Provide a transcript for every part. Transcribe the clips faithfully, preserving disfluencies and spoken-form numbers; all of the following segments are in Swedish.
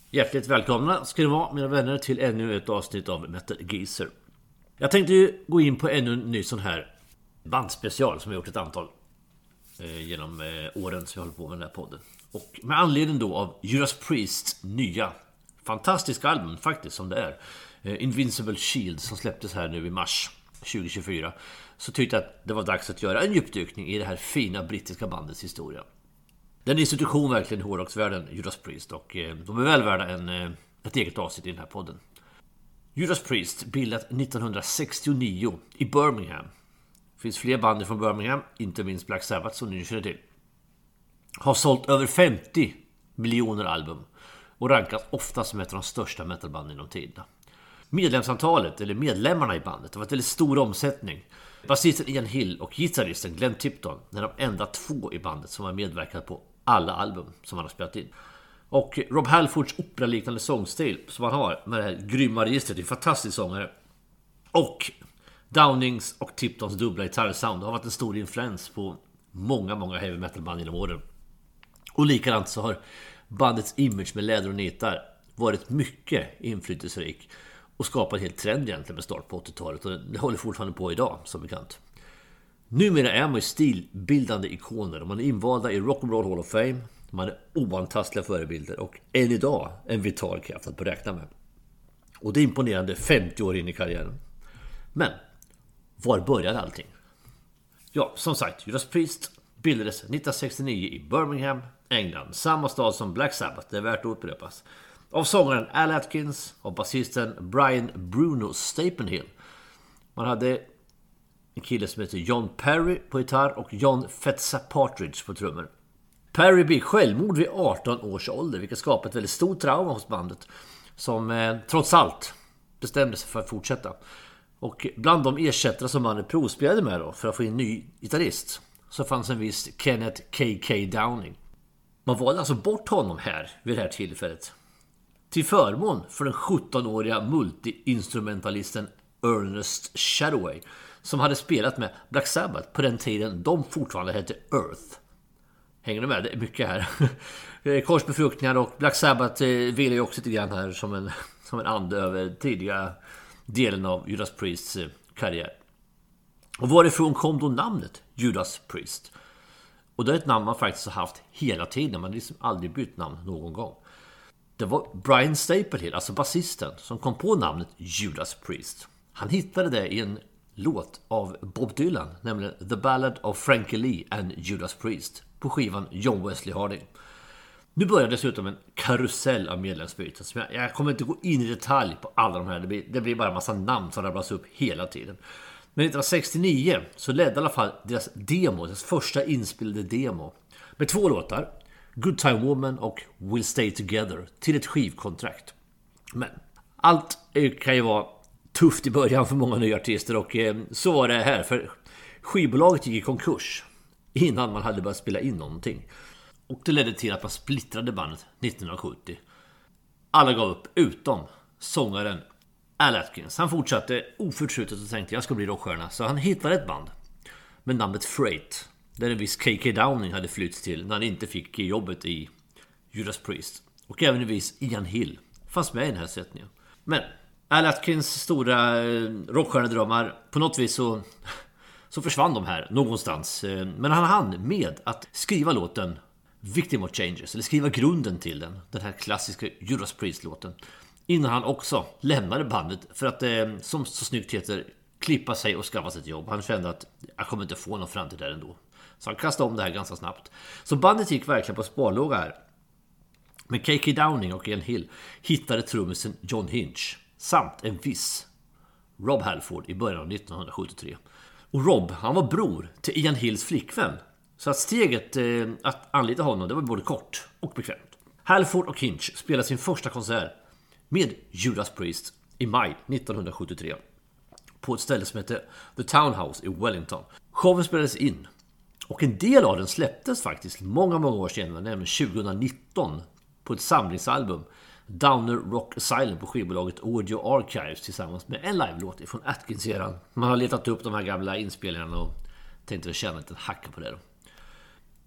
Hjärtligt välkomna ska det vara, mina vänner, till ännu ett avsnitt av Metal Geezer. Jag tänkte ju gå in på ännu en ny sån här bandspecial som jag gjort ett antal eh, genom eh, åren som jag håller på med den här podden. Och med anledning då av Judas Priests nya fantastiska album faktiskt som det är, eh, Invincible Shield, som släpptes här nu i mars tjugo tjugofyra, så tyckte jag att det var dags att göra en djupdykning i det här fina brittiska bandets historia. Den institution verkligen i hårdrocksvärlden, Judas Priest, och eh, de är väl värda en, eh, ett eget avsnitt i den här podden. Judas Priest bildat nittonhundrasextionio i Birmingham. Det finns fler band från Birmingham, inte minst Black Sabbath som ni känner till. Har sålt över femtio miljoner album och rankas ofta som ett av de största metalbanden inom tiderna. Medlemsantalet, eller medlemmarna i bandet, har varit väldigt stor omsättning. Basisten Ian Hill och gitarristen Glenn Tipton är de enda två i bandet som har medverkat på alla album som han har spelat in. Och Rob Halfords operaliknande sångstil som han har med det här grymma registret, är en fantastisk sångare. Och Downings och Tiptons dubbla gitarrsound har varit en stor influens på många, många heavy metal band genom åren. Och likadant så har bandets image med läder och nitar varit mycket inflytelserik och skapat en helt trend egentligen med start på åttiotalet, och det håller fortfarande på idag som bekant. Numera är man ju stilbildande ikoner och man är invalda i Rock and Roll Hall of Fame. Man är oantastliga förebilder och än idag en vital kraft att beräkna med. Och det är imponerande femtio år in i karriären. Men var började allting? Ja, som sagt, Judas Priest bildades nittonhundrasextionio i Birmingham, England. Samma stad som Black Sabbath, det är värt att upprepas. Av sångaren Al Atkins och basisten Brian Bruno Stapenhill. Man hade en kille som heter John Perry på gitarr och John Fetza Partridge på trummor. Perry blev självmord vid arton års ålder, vilket skapade ett väldigt stort trauma hos bandet, som eh, trots allt bestämde sig för att fortsätta. Och bland de ersättare som man provspelade med då, för att få in en ny gitarrist, så fanns en viss Kenneth K K Downing. Man valde alltså bort honom här vid det här tillfället till förmån för den sjuttonåriga multi-instrumentalisten Ernest Shadoway, som hade spelat med Black Sabbath på den tiden de fortfarande hette Earth. Hänger du med? Det är mycket här. Korsbefruktningar, och Black Sabbath vill ju också lite grann här som en, som en ande över tidiga delen av Judas Priests karriär. Och varifrån kom då namnet Judas Priest? Och det är ett namn man faktiskt har haft hela tiden. Man har liksom aldrig bytt namn någon gång. Det var Brian Stapenhill, alltså basisten, som kom på namnet Judas Priest. Han hittade det i en låt av Bob Dylan, nämligen The Ballad of Frankie Lee and Judas Priest, på skivan John Wesley Harding. Nu börjar dessutom en karusell av medlemsbyten. Jag, jag kommer inte gå in i detalj på alla de här. Det blir, det blir bara en massa namn som rabblas upp hela tiden. Men nittonhundrasextionio så ledde i alla fall deras demo, deras första inspelade demo, med två låtar, Good Time Woman och We'll Stay Together, till ett skivkontrakt. Men allt kan ju vara tufft i början för många nya artister, och eh, så var det här, för skivbolaget gick i konkurs innan man hade börjat spela in någonting. Och det ledde till att man splittrade bandet nittonhundrasjuttio. Alla gav upp utom sångaren Al Atkins. Han fortsatte oförtrutet och tänkte jag ska bli rockstjärna, så han hittade ett band med namnet Freight, där en viss K K Downing hade flyttat till när han inte fick jobbet i Judas Priest. Och även en viss Ian Hill fanns med i den här sättningen. Men Al Atkins stora rockstjärnedrömmar, på något vis så, så försvann de här någonstans. Men han hann med att skriva låten Victim of Changes, eller skriva grunden till den, den här klassiska Judas Priest-låten, innan han också lämnade bandet för att, som så snyggt heter, klippa sig och skaffa sig ett jobb. Han kände att jag kommer inte få någon framtid där ändå. Så han kastade om det här ganska snabbt. Så bandet gick verkligen på sparlåga här. Men K K Downing och Ian Hill hittade trummisen John Hinch samt en viss Rob Halford i början av nittonhundrasjuttiotre. Och Rob, han var bror till Ian Hills flickvän. Så att steget eh, att anlita honom, det var både kort och bekvämt. Halford och Hinch spelade sin första konsert med Judas Priest i maj nittonhundrasjuttiotre på ett ställe som heter The Townhouse i Wellington. Showen spelades in, och en del av den släpptes faktiskt många, många år senare, nämligen tjugonitton, på ett samlingsalbum, Downer Rock Asylum, på skivbolaget Audio Archives, tillsammans med en live-låt från Atkins-eran. Man har letat upp de här gamla inspelningarna och tänkte känna lite hacka på det då.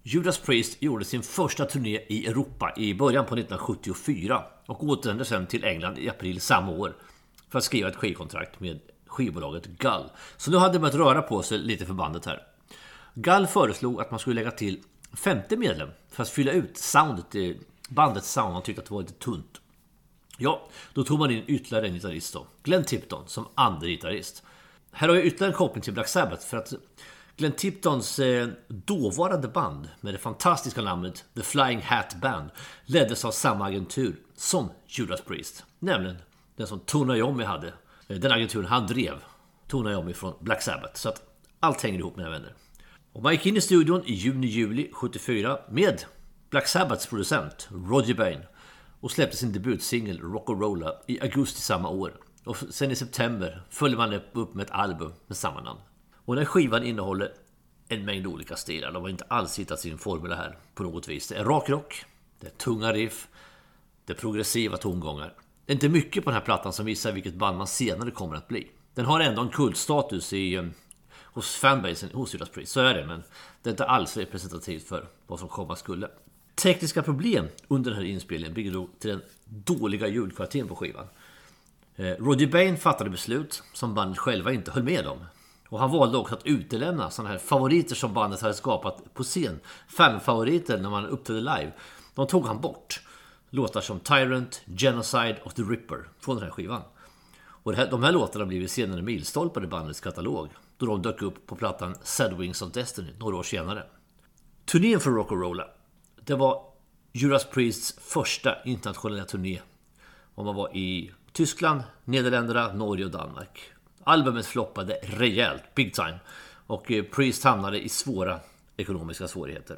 Judas Priest gjorde sin första turné i Europa i början på nittonhundrasjuttiofyra och återvände sedan till England i april samma år för att skriva ett skivkontrakt med skivbolaget Gull. Så nu hade man att röra på sig lite för bandet här. Gull föreslog att man skulle lägga till femte medlem för att fylla ut soundet i bandets sound. Han tyckte att det var lite tunt. Ja, då tog man in ytterligare en gitarrist då, Glenn Tipton, som andra gitarrist. Här har jag ytterligare en koppling till Black Sabbath för att Glenn Tiptons eh, dåvarande band med det fantastiska namnet The Flying Hat Band leddes av samma agentur som Judas Priest, nämligen den som Tony Iommi hade. Den agenturen han drev, Tony Iommi från Black Sabbath. Så att allt hänger ihop, mina vänner. Och man gick in i studion i juni-juli sjuttiofyra med Black Sabbaths producent Roger Bain och släppte sin debutsingel Rock-O-Rolla i augusti samma år. Och sen i september följde man upp med ett album med samma namn. Och den skivan innehåller en mängd olika stilar. De har inte alls hittat sin formula här på något vis. Det är rak rock, det är tunga riff, det är progressiva tongångar. Det är inte mycket på den här plattan som visar vilket band man senare kommer att bli. Den har ändå en kultstatus i, hos fanbasen hos Judas Priest, så är det. Men det är inte alls representativt för vad som komma skulle. Tekniska problem under den här inspelningen bidrog till den dåliga ljudkvaliteten på skivan. Roger Bain fattade beslut som bandet själva inte höll med om. Och han valde också att utelämna sådana här favoriter som bandet hade skapat på scen. Fanfavoriter när man uppträdde live. De tog han bort. Låtar som Tyrant, Genocide och The Ripper från den här skivan. Och det här, de här låtarna blev senare milstolpar i bandets katalog, då de dök upp på plattan Sad Wings of Destiny några år senare. Turnén för Rock-O-Rolla, det var Judas Priests första internationella turné. Och man var i Tyskland, Nederländerna, Norge och Danmark. Albumet floppade rejält, big time. Och Priest hamnade i svåra ekonomiska svårigheter.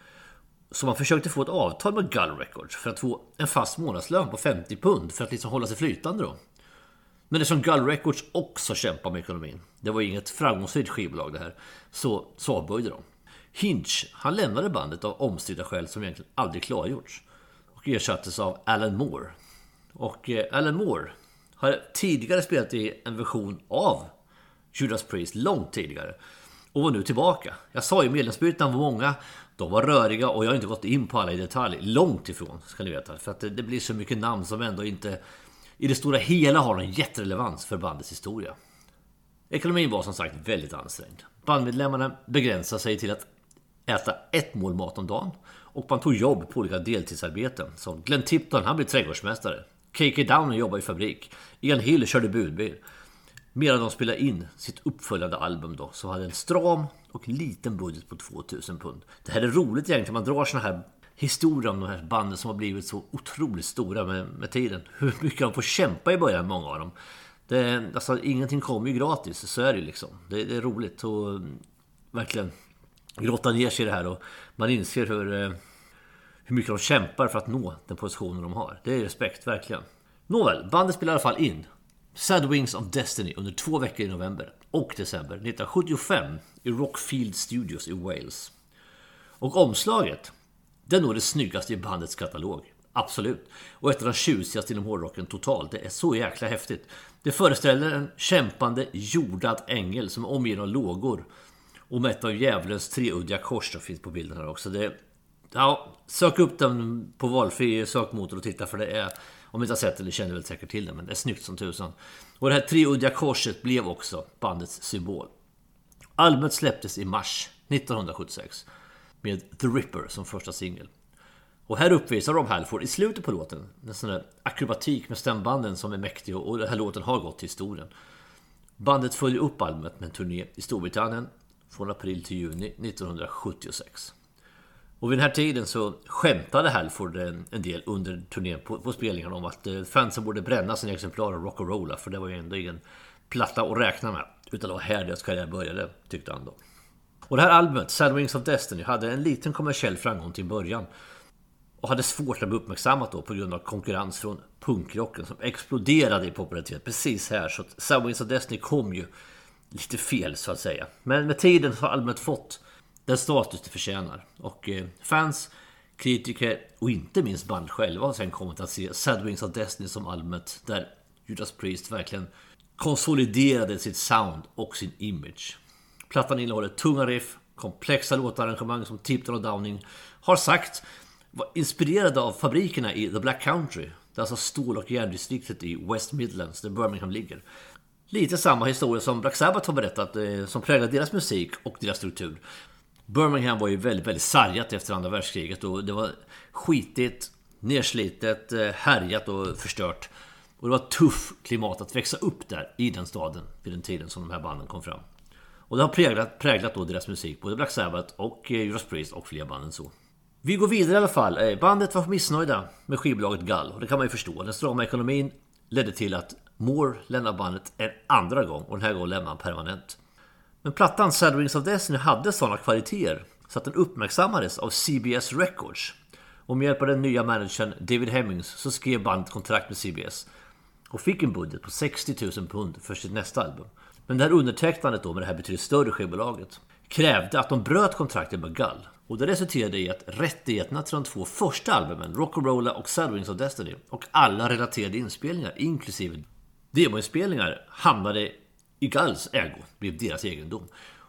Så man försökte få ett avtal med Gull Records för att få en fast månadslön på femtio pund för att liksom hålla sig flytande då. Men eftersom Gull Records också kämpade med ekonomin, det var inget framgångsrikt skivbolag det här, så, så avböjde de. Hinch, han lämnade bandet av omstridda skäl som egentligen aldrig klargjorts och ersattes av Alan Moore. Och eh, Alan Moore har tidigare spelat i en version av Judas Priest långt tidigare och var nu tillbaka. Jag sa ju medlemsbyten var många, de var röriga och jag har inte gått in på alla i detalj, långt ifrån ska ni veta, för att det, det blir så mycket namn som ändå inte i det stora hela har en jätterelevans för bandets historia. Ekonomin var som sagt väldigt ansträngd. Bandmedlemmarna begränsade sig till att äta ett mål mat om dagen och man tog jobb på olika deltidsarbeten. Så Glenn Tipton, han blev trädgårdsmästare. K K Downer jobbade i fabrik. Ian Hill körde budbil. Medan de spelade in sitt uppföljande album då, som hade en stram och liten budget på tvåtusen pund. Det här är roligt egentligen, man drar såna här historier om de här banden som har blivit så otroligt stora med, med tiden. Hur mycket de får kämpa i början, många av dem. Det, alltså, ingenting kommer ju gratis, så är det liksom. Det, det är roligt att verkligen grotta ner sig i det här och man inser hur, hur mycket de kämpar för att nå den positionen de har. Det är respekt, verkligen. Nåväl, bandet spelar i alla fall in Sad Wings of Destiny under två veckor i november och december nittonhundrasjuttiofem i Rockfield Studios i Wales. Och omslaget, det är nog det snyggaste i bandets katalog. Absolut. Och ett av de tjusigaste inom hårdrocken totalt. Det är så jäkla häftigt. Det föreställer en kämpande jordad ängel som är omgiven av lågor. Och med ett av djävulens treuddiga kors som finns på bilden här också. Det, ja, sök upp den på valfri sökmotor och titta, för det är, om ni inte har sett det, eller känner väl säkert till det, men det är snyggt som tusan. Och det här treuddiga korset blev också bandets symbol. Albumet släpptes i mars nittonhundrasjuttiosex med The Ripper som första singel. Och här uppvisar Rob Halford i slutet på låten en sån där akrobatik med stämbanden som är mäktig, och den här låten har gått till historien. Bandet följer upp albumet med en turné i Storbritannien från april till juni nittonhundrasjuttiosex. Och vid den här tiden så skämtade Halford en, en del under turnén på, på spelningarna om att eh, fansen borde bränna sina exemplar av Rock-O-Rolla, för det var ju ändå ingen platta att räkna med, utan det var här deras karriär började, tyckte han då. Och det här albumet, Sad Wings of Destiny, hade en liten kommersiell framgång till början och hade svårt att bli uppmärksammat då på grund av konkurrens från punkrocken som exploderade i popularitet precis här. Så att Sad Wings of Destiny kom ju lite fel, så att säga. Men med tiden har albumet fått den status det förtjänar. Och eh, fans, kritiker och inte minst band själva har sen kommit att se Sad Wings of Destiny som albumet där Judas Priest verkligen konsoliderade sitt sound och sin image. Plattan innehåller tunga riff, komplexa låtarrangemang som Tipton och Downing har sagt var inspirerade av fabrikerna i The Black Country, det är alltså stål- och järndistriktet i West Midlands där Birmingham ligger. Lite samma historia som Black Sabbath har berättat eh, som präglade deras musik och deras struktur. Birmingham var ju väldigt, väldigt sargat efter andra världskriget och det var skitigt, nerslitet, eh, härjat och förstört. Och det var ett tuff klimat att växa upp där i den staden vid den tiden som de här banden kom fram. Och det har präglat, präglat då deras musik, både Black Sabbath och eh, Judas Priest och fler banden så. Vi går vidare i alla fall. Bandet var missnöjda med skivbolaget Gull och det kan man ju förstå. Den strama ekonomin ledde till att Moore lämnade bandet en andra gång och den här gången lämnade han permanent. Men plattan Sad Rings of Destiny hade sådana kvaliteter så att den uppmärksammades av C B S Records. Och med hjälp av den nya managern David Hemmings så skrev bandet kontrakt med C B S och fick en budget på sextio tusen pund för sitt nästa album. Men det här undertecknandet då med det här betydligt större skivbolaget krävde att de bröt kontraktet med Gull. Och det resulterade i att rättigheterna till de två första albumen, Rock'n'Rolla och Sad Rings of Destiny, och alla relaterade inspelningar, inklusive demoinspelningar, hamnade i Gulls ägo, blev deras egendom.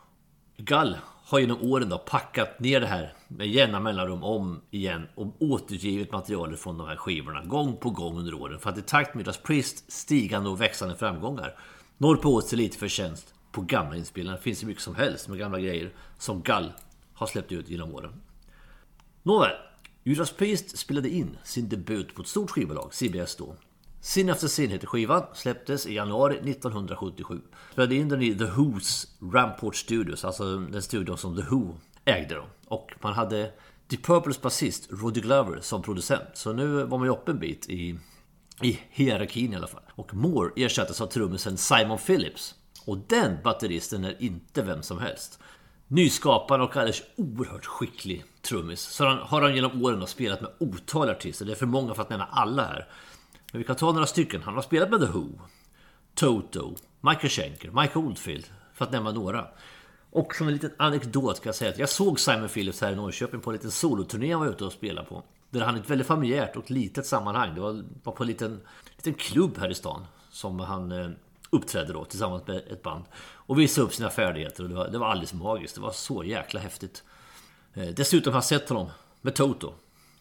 Gull har genom åren då packat ner det här med jämna mellanrum om igen och återgivit materialet från de här skivorna gång på gång under åren för att i takt med Judas Priest stigande och växande framgångar når på åt sig lite förtjänst på gamla inspelningar. Det finns ju mycket som helst med gamla grejer som Gull har släppt ut genom åren. Nåväl, Judas Priest spelade in sin debut på ett stort skivbolag, C B S då. Sin efter sin heter skivan, släpptes i januari nittonhundrasjuttiosju. Spelade in den i The Who's Rampart Studios, alltså den studion som The Who ägde då. Och man hade Deep Purples basist Roddy Glover som producent. Så nu var man ju uppe en bit i, i hierarkin i alla fall. Och Moore ersattes av trummisen Simon Phillips. Och den batteristen är inte vem som helst. Nyskaparen och alldeles oerhört skicklig trummis. Så han, har han genom åren spelat med otaliga artister. Det är för många för att nämna alla här. Men vi kan ta några stycken. Han har spelat med The Who, Toto, Michael Schenker, Mike Oldfield, för att nämna några. Och som en liten anekdot kan jag säga att jag såg Simon Phillips här i Norrköping på en liten soloturné han var ute och spelade på. Där han i ett väldigt familjärt och litet sammanhang. Det var, var på en liten, liten klubb här i stan som han eh, uppträdde då tillsammans med ett band. Och visade upp sina färdigheter och det var, det var alldeles magiskt. Det var så jäkla häftigt. Eh, dessutom har jag sett honom med Toto.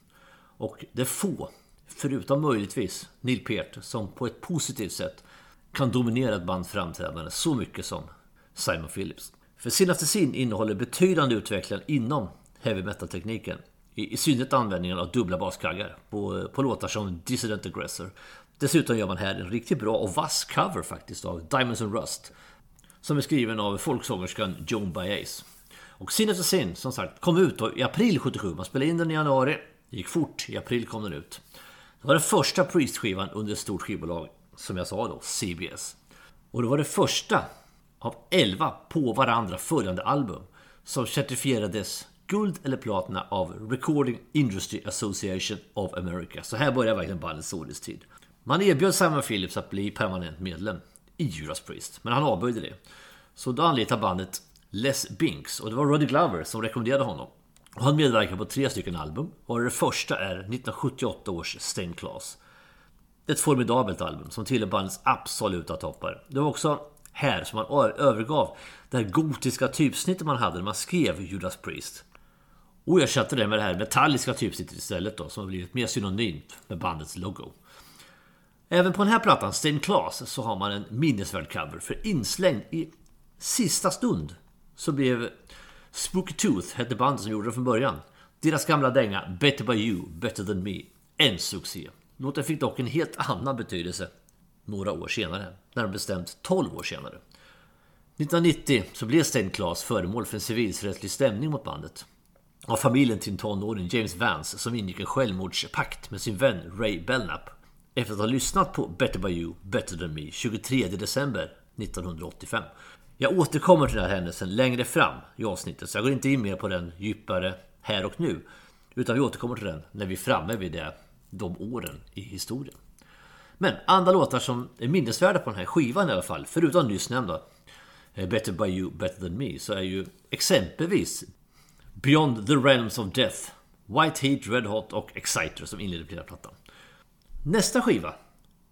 Och det är få, förutom möjligtvis Neil Peart, som på ett positivt sätt kan dominera ett band framträdande så mycket som Simon Phillips. För sin efter sin innehåller betydande utveckling inom heavy metal-tekniken. I, i synnerhet användningen av dubbla baskaggar på, på låtar som Dissident Aggressor. Dessutom gör man här en riktigt bra och vass cover faktiskt av Diamonds and Rust, som är skriven av folksångerskan Joan Baez. Och Sin efter sin, som sagt, kom ut i april sjuttiosju. Man spelade in den i januari, det gick fort, i april kom den ut. Det var den första Priest-skivan under ett stort skivbolag, som jag sa då, C B S. Och det var det första av elva på varandra följande album som certifierades guld eller platina av Recording Industry Association of America. Så här börjar verkligen bandets storhetstid. Man erbjöd Simon Phillips att bli permanent medlem i Judas Priest, men han avböjde det. Så då anlitade bandet Les Binks, och det var Roddy Glover som rekommenderade honom. Och han medverkade på tre stycken album, och det första är nittonhundrasjuttioåtta års Stained Class. Ett formidabelt album som tillhör bandets absoluta toppar. Det var också här som man övergav det här gotiska typsnittet man hade när man skrev Judas Priest. Och ersatte det med det här metalliska typsnittet istället då, som har blivit mer synonymt med bandets logo. Även på den här plattan, Stained Class, så har man en minnesvärd cover. För inslängd i sista stund så blev Spooky Tooth, hette bandet som gjorde det från början, deras gamla dänga Better By You, Better Than Me, en succé. Låten fick dock en helt annan betydelse några år senare, när de bestämt tolv år senare. nittonhundranittio så blev Stained Class föremål för en civilrättslig stämning mot bandet av familjen till tonåringen James Vance, som ingick en självmordspakt med sin vän Ray Belknap efter att ha lyssnat på Better By You, Better Than Me tjugotredje december nittonhundraåttiofem. Jag återkommer till den här händelsen längre fram i avsnittet, så jag går inte in mer på den djupare här och nu, utan vi återkommer till den när vi är framme vid det, de åren i historien. Men andra låtar som är minnesvärda på den här skivan i alla fall, förutom nyss nämnda Better By You, Better Than Me, så är ju exempelvis Beyond the Realms of Death, White Heat, Red Hot och Exciter som inleder på den här plattan. Nästa skiva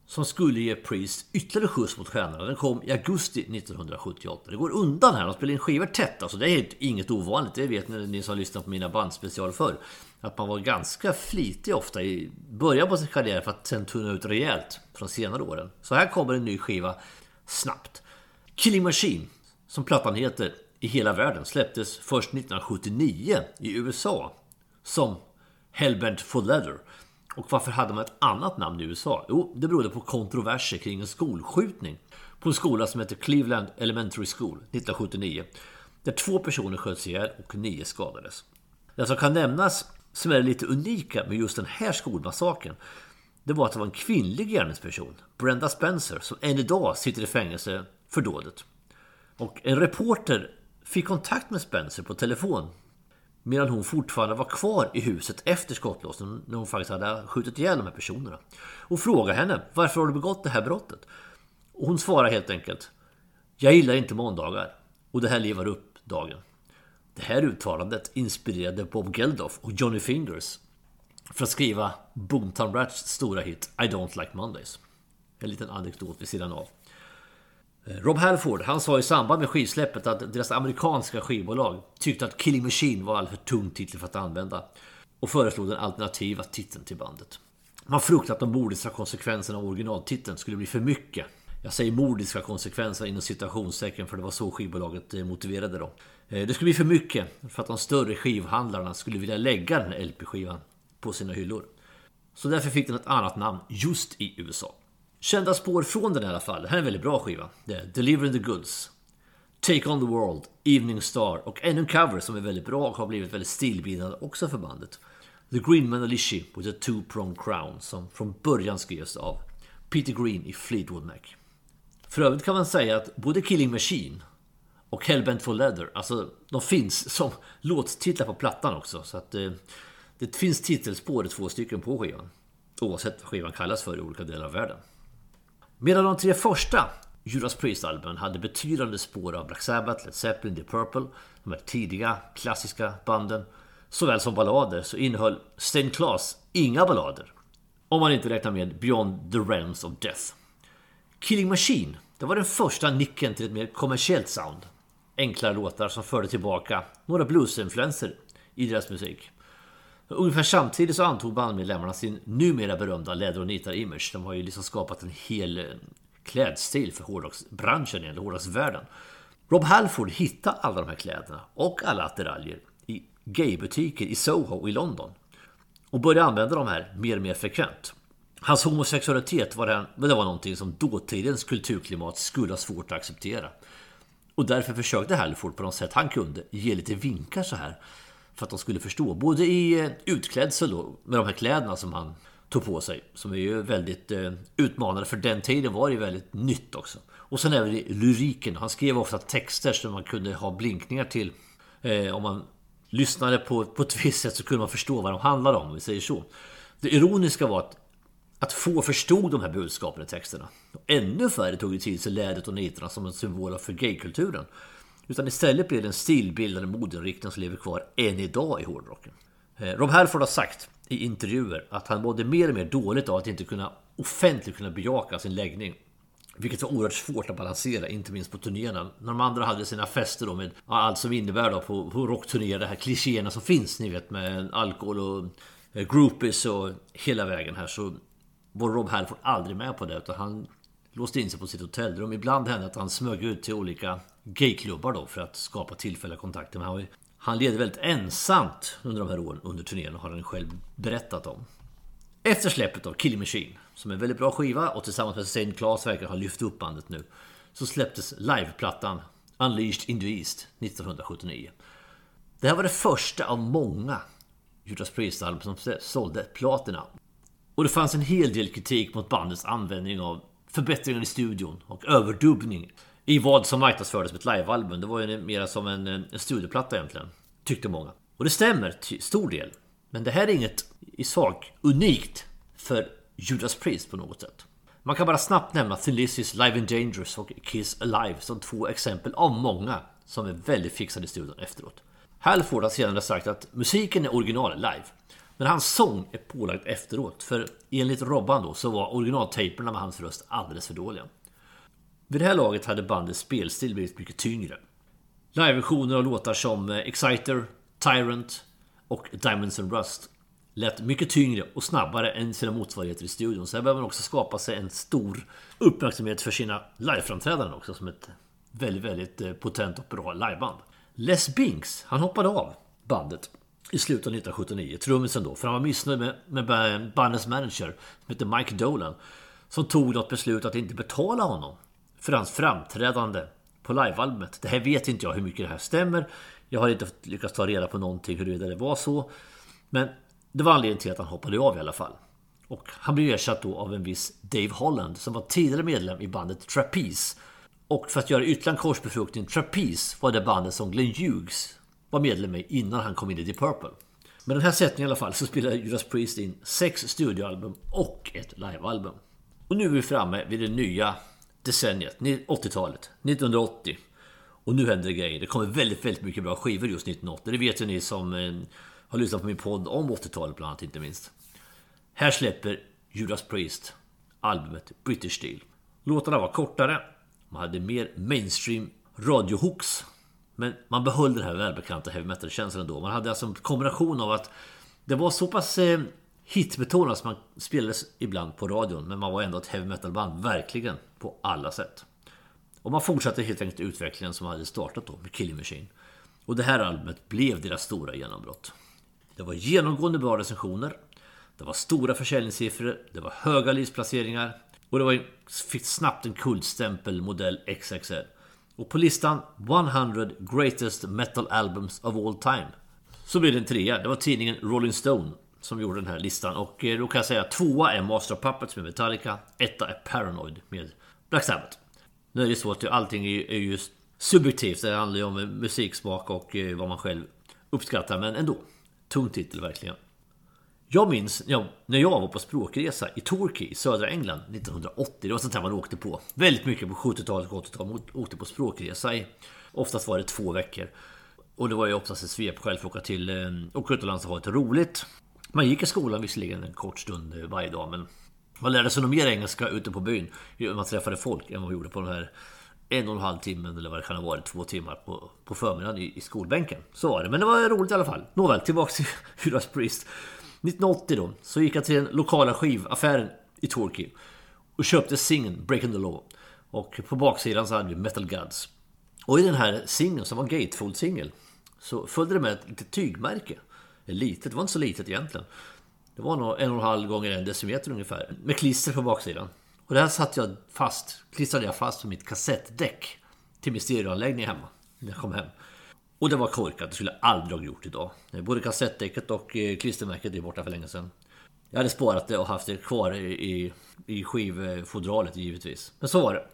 som skulle ge Priest ytterligare skjuts mot stjärnorna. Den kom i augusti nittonhundrasjuttioåtta. Det går undan här, de spelar in skivor tätt. Alltså det är inget ovanligt, det vet ni, ni som lyssnar på mina bandspecial förr. Att man var ganska flitig ofta i början på sin karriär för att sen tunna ut rejält från senare åren. Så här kommer en ny skiva snabbt. Killing Machine, som plattan heter i hela världen, släpptes först nittonhundrasjuttionio i U S A som Hellbent for Leather. Och varför hade man ett annat namn i U S A? Jo, det berodde på kontroverser kring en skolskjutning på en skola som heter Cleveland Elementary School nittonhundrasjuttionio, där två personer sköts ihjäl och nio skadades. Det som kan nämnas som är lite unika med just den här skolmassaken, det var att det var en kvinnlig gärningsperson, Brenda Spencer, som än idag sitter i fängelse för dådet. Och en reporter fick kontakt med Spencer på telefon medan hon fortfarande var kvar i huset efter skottlossningen, när hon faktiskt hade skjutit ihjäl de här personerna, och frågade henne: varför har du begått det här brottet? Och hon svarade helt enkelt: jag gillar inte måndagar, och det här lever upp dagen. Det här uttalandet inspirerade Bob Geldof och Johnny Fingers för att skriva Boomtown Rats stora hit I Don't Like Mondays. En liten anekdot vid sidan av. Rob Halford, han sa i samband med skivsläppet att deras amerikanska skivbolag tyckte att Killing Machine var alldeles för tung titel för att använda och föreslog den alternativa titeln till bandet. Man fruktade att de mordiska konsekvenserna av originaltiteln skulle bli för mycket. Jag säger mordiska konsekvenser inom citationstecken, för det var så skivbolaget motiverade dem. Det skulle bli för mycket för att de större skivhandlarna skulle vilja lägga den L P-skivan på sina hyllor. Så därför fick den ett annat namn just i U S A. Kända spår från den i alla fall. Det här är en väldigt bra skiva. Det är Delivering the Goods, Take on the World, Evening Star och ännu en cover som är väldigt bra och har blivit väldigt stilbildande också för bandet. The Green Manalishi with a Two-Pronged Crown, som från början skrevs av Peter Green i Fleetwood Mac. För övrigt kan man säga att både Killing Machine och Hellbent for Leather, alltså de finns som låttitlar på plattan också, så att eh, det finns titelspår, två stycken på skivan, oavsett vad skivan kallas för i olika delar av världen. Medan de tre första Judas Priest-albumen hade betydande spår av Black Sabbath, Led Zeppelin, The Purple, de här tidiga klassiska banden, såväl som ballader, så innehöll Stained Class inga ballader, om man inte räknar med Beyond the Realms of Death. Killing Machine, det var den första nicken till ett mer kommersiellt sound. Enklare låtar som förde tillbaka några bluesinfluenser i deras musik. Ungefär samtidigt så antog bandmedlemmarna sin numera berömda läder- och nitar-image. De har ju liksom skapat en hel klädstil för hårdrocksbranschen, eller hårdrocksvärlden. Rob Halford hittade alla de här kläderna och alla attiraljer i gaybutiker i Soho i London och började använda de här mer och mer frekvent. Hans homosexualitet var, den, det var någonting som dåtidens kulturklimat skulle ha svårt att acceptera. Och därför försökte Halford på något sätt han kunde ge lite vinkar så här för att de skulle förstå. Både i utklädsel då, med de här kläderna som han tog på sig, som är ju väldigt eh, utmanande för den tiden, var det väldigt nytt också. Och sen även i lyriken. Han skrev ofta texter som man kunde ha blinkningar till. Eh, om man lyssnade på, på ett visst sätt så kunde man förstå vad de handlade om, vi säger så. Det ironiska var att Att få förstod de här budskapen i texterna. Och ännu färre tog det till sig lädret och nitarna som en symbol för gaykulturen. Utan istället blev det en stilbildande moderiktning som lever kvar än idag i hårdrocken. Rob Halford har sagt i intervjuer att han mådde mer och mer dåligt av att inte kunna offentligt kunna bejaka sin läggning. Vilket var oerhört svårt att balansera, inte minst på turnéerna. När de andra hade sina fester då med allt som innebär då på, på rockturnéer, det här klichéerna som finns, ni vet, med alkohol och groupies och hela vägen här, så var Rob Halford aldrig med på det, utan han låste in sig på sitt hotellrum. Ibland hände att han smög ut till olika gayklubbar då för att skapa tillfälliga kontakter. Men han, han levde väldigt ensamt under de här åren under turnén, har han själv berättat om. Efter släppet av Killing Machine, som är en väldigt bra skiva och tillsammans med Stained Class verkar ha lyft upp bandet nu, så släpptes liveplattan Unleashed in the East nittonhundrasjuttionio. Det här var det första av många Judas Priest-album som sålde platina. Och det fanns en hel del kritik mot bandets användning av förbättringar i studion och överdubbning i vad som marknadsfördes som ett livealbum. Det var ju mer som en, en studioplatta egentligen, tyckte många. Och det stämmer till stor del. Men det här är inget i sak unikt för Judas Priest på något sätt. Man kan bara snabbt nämna Thin Lizzy's Live and Dangerous och Kiss Alive som två exempel av många som är väldigt fixade i studion efteråt. Halford har senare sagt att musiken är original live. Men hans sång är pålagd efteråt, för enligt Robban då så var originaltaperna med hans röst alldeles för dåliga. Vid det här laget hade bandets spelstil blivit mycket tyngre. Live-versioner av låtar som Exciter, Tyrant och Diamonds and Rust lät mycket tyngre och snabbare än sina motsvarigheter i studion. Så här behöver man också skapa sig en stor uppmärksamhet för sina liveframträdanden också, som ett väldigt, väldigt potent och bra liveband. Les Binks, han hoppade av bandet i slutet av nittonhundrasjuttionio, trummisen då, för han var missnöjd med, med bandets manager som heter Mike Dolan, som tog något beslut att inte betala honom för hans framträdande på livealbumet. Det här vet inte jag hur mycket det här stämmer. Jag har inte lyckats ta reda på någonting hur det var så. Men det var anledningen till att han hoppade av i alla fall. Och han blev ersatt då av en viss Dave Holland som var tidigare medlem i bandet Trapeze. Och för att göra ytterligare en korsbefruktning, Trapeze var det bandet som Glenn Hughes var medlem i innan han kom in i Deep Purple. Men den här sättningen i alla fall så spelade Judas Priest in sex studioalbum och ett livealbum. Och nu är vi framme vid det nya decenniet, åttiotalet, nittonhundraåttio. Och nu händer det grejer. Det kommer väldigt, väldigt mycket bra skivor just nittonhundraåttio. Det vet ju ni som eh, har lyssnat på min podd om åttiotalet bland annat, inte minst. Här släpper Judas Priest albumet British Steel. Låtarna var kortare. Man hade mer mainstream radiohooks. Men man behöll den här välbekanta heavy metal-känslan då. Man hade alltså en kombination av att det var så pass eh, hitbetonat som man spelades ibland på radion. Men man var ändå ett heavy metal-band, verkligen, på alla sätt. Och man fortsatte helt enkelt utvecklingen som hade startat då med Killing Machine. Och det här albumet blev deras stora genombrott. Det var genomgående bra recensioner. Det var stora försäljningssiffror. Det var höga listplaceringar. Och det var, fick snabbt en kultstämpel modell X X L. Och på listan hundra Greatest Metal Albums of All Time så blev det en trea. Det var tidningen Rolling Stone som gjorde den här listan. Och då kan jag säga att tvåa är Master of Puppets med Metallica. Etta är Paranoid med Black Sabbath. Nu är det så att allting är just subjektivt. Det handlar ju om musiksmak och vad man själv uppskattar. Men ändå, tung titel verkligen. Jag minns ja, när jag var på språkresa i Torquay i södra England nittonhundraåttio. Det var sånt här man åkte på. Väldigt mycket på sjuttiotalet och åttiotalet. Man åkte på språkresa i, oftast var det två veckor. Och det var ju oftast ett svep själv för att åka till och utomlands och ha det roligt. Man gick i skolan visserligen en kort stund varje dag, men man lärde sig nog mer engelska ute på byn. Man träffade folk än vad man gjorde på den här en och en halv timmen eller vad det kan ha varit, två timmar på, på förmiddagen i, i skolbänken. Så var det, men det var roligt i alla fall. Nåväl, tillbaka till Judas Priest. nittonhundraåttio då, så gick jag till den lokala skivaffären i Torquay och köpte singeln Breaking the Law. Och på baksidan så hade vi Metal Gods. Och i den här singeln som var Gatefold-singel så följde det med ett litet tygmärke. Litet, det var inte så litet egentligen. Det var nog en och en halv gånger en decimeter ungefär. Med klister på baksidan. Och där satt jag fast, klistrade jag fast på mitt kassettdäck till min stereoanläggning hemma när jag kom hem. Och det var korkat, det skulle jag aldrig ha gjort idag. Både kassettdäcket och klistermärket är borta för länge sedan. Jag hade sparat det och haft det kvar i, i skivfodralet givetvis. Men så var det.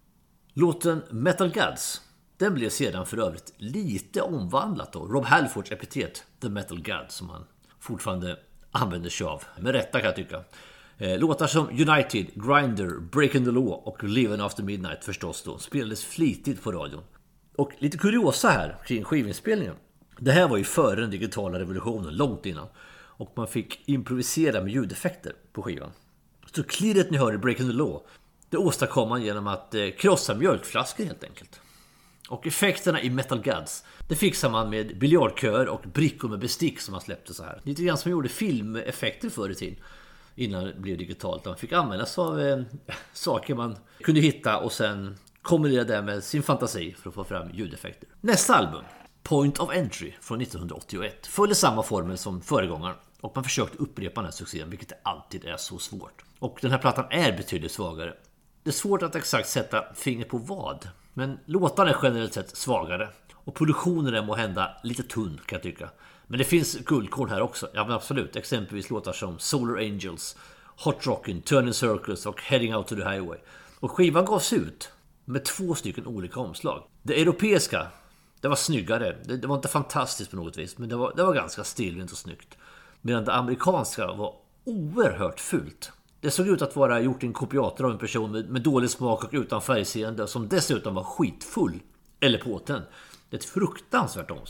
Låten Metal Gods, den blev sedan för övrigt lite omvandlat då. Rob Halfords epitet, The Metal God, som han fortfarande använder sig av. Med rätta kan jag tycka. Låtar som United, Grinder, Breaking the Law och Living After Midnight förstås då spelades flitigt på radion. Och lite kuriosa här kring skivinspelningen. Det här var ju före den digitala revolutionen, långt innan. Och man fick improvisera med ljudeffekter på skivan. Så klirret ni hör i Breaking the Law, det åstadkom man genom att eh, krossa mjölkflaskor helt enkelt. Och effekterna i Metal Gods, det fixar man med biljardköer och brickor med bestick som man släppte så här. Lite grann som man gjorde filmeffekter förr i tiden. Innan det blev digitalt. Man fick använda sig av eh, saker man kunde hitta och sen kombinera det med sin fantasi för att få fram ljudeffekter. Nästa album, Point of Entry från nittonhundraåttioett, följde samma formel som föregångaren. Och man försökte upprepa den här succén, vilket alltid är så svårt. Och den här plattan är betydligt svagare. Det är svårt att exakt sätta finger på vad. Men låtarna är generellt sett svagare. Och produktionen är må hända lite tunn kan jag tycka. Men det finns guldkorn här också. Ja men absolut. Exempelvis låtar som Solar Angels, Hot Rockin', Turning Circles och Heading Out to the Highway. Och skivan gavs ut med två stycken olika omslag. Det europeiska, det var snyggare. Det, det var inte fantastiskt på något vis. Men det var, det var ganska stilrent och snyggt. Medan det amerikanska var oerhört fult. Det såg ut att vara gjort i en kopiator av en person med, med dålig smak och utan färgseende som dessutom var skitfull eller påtänd. Det är ett fruktansvärt omslag.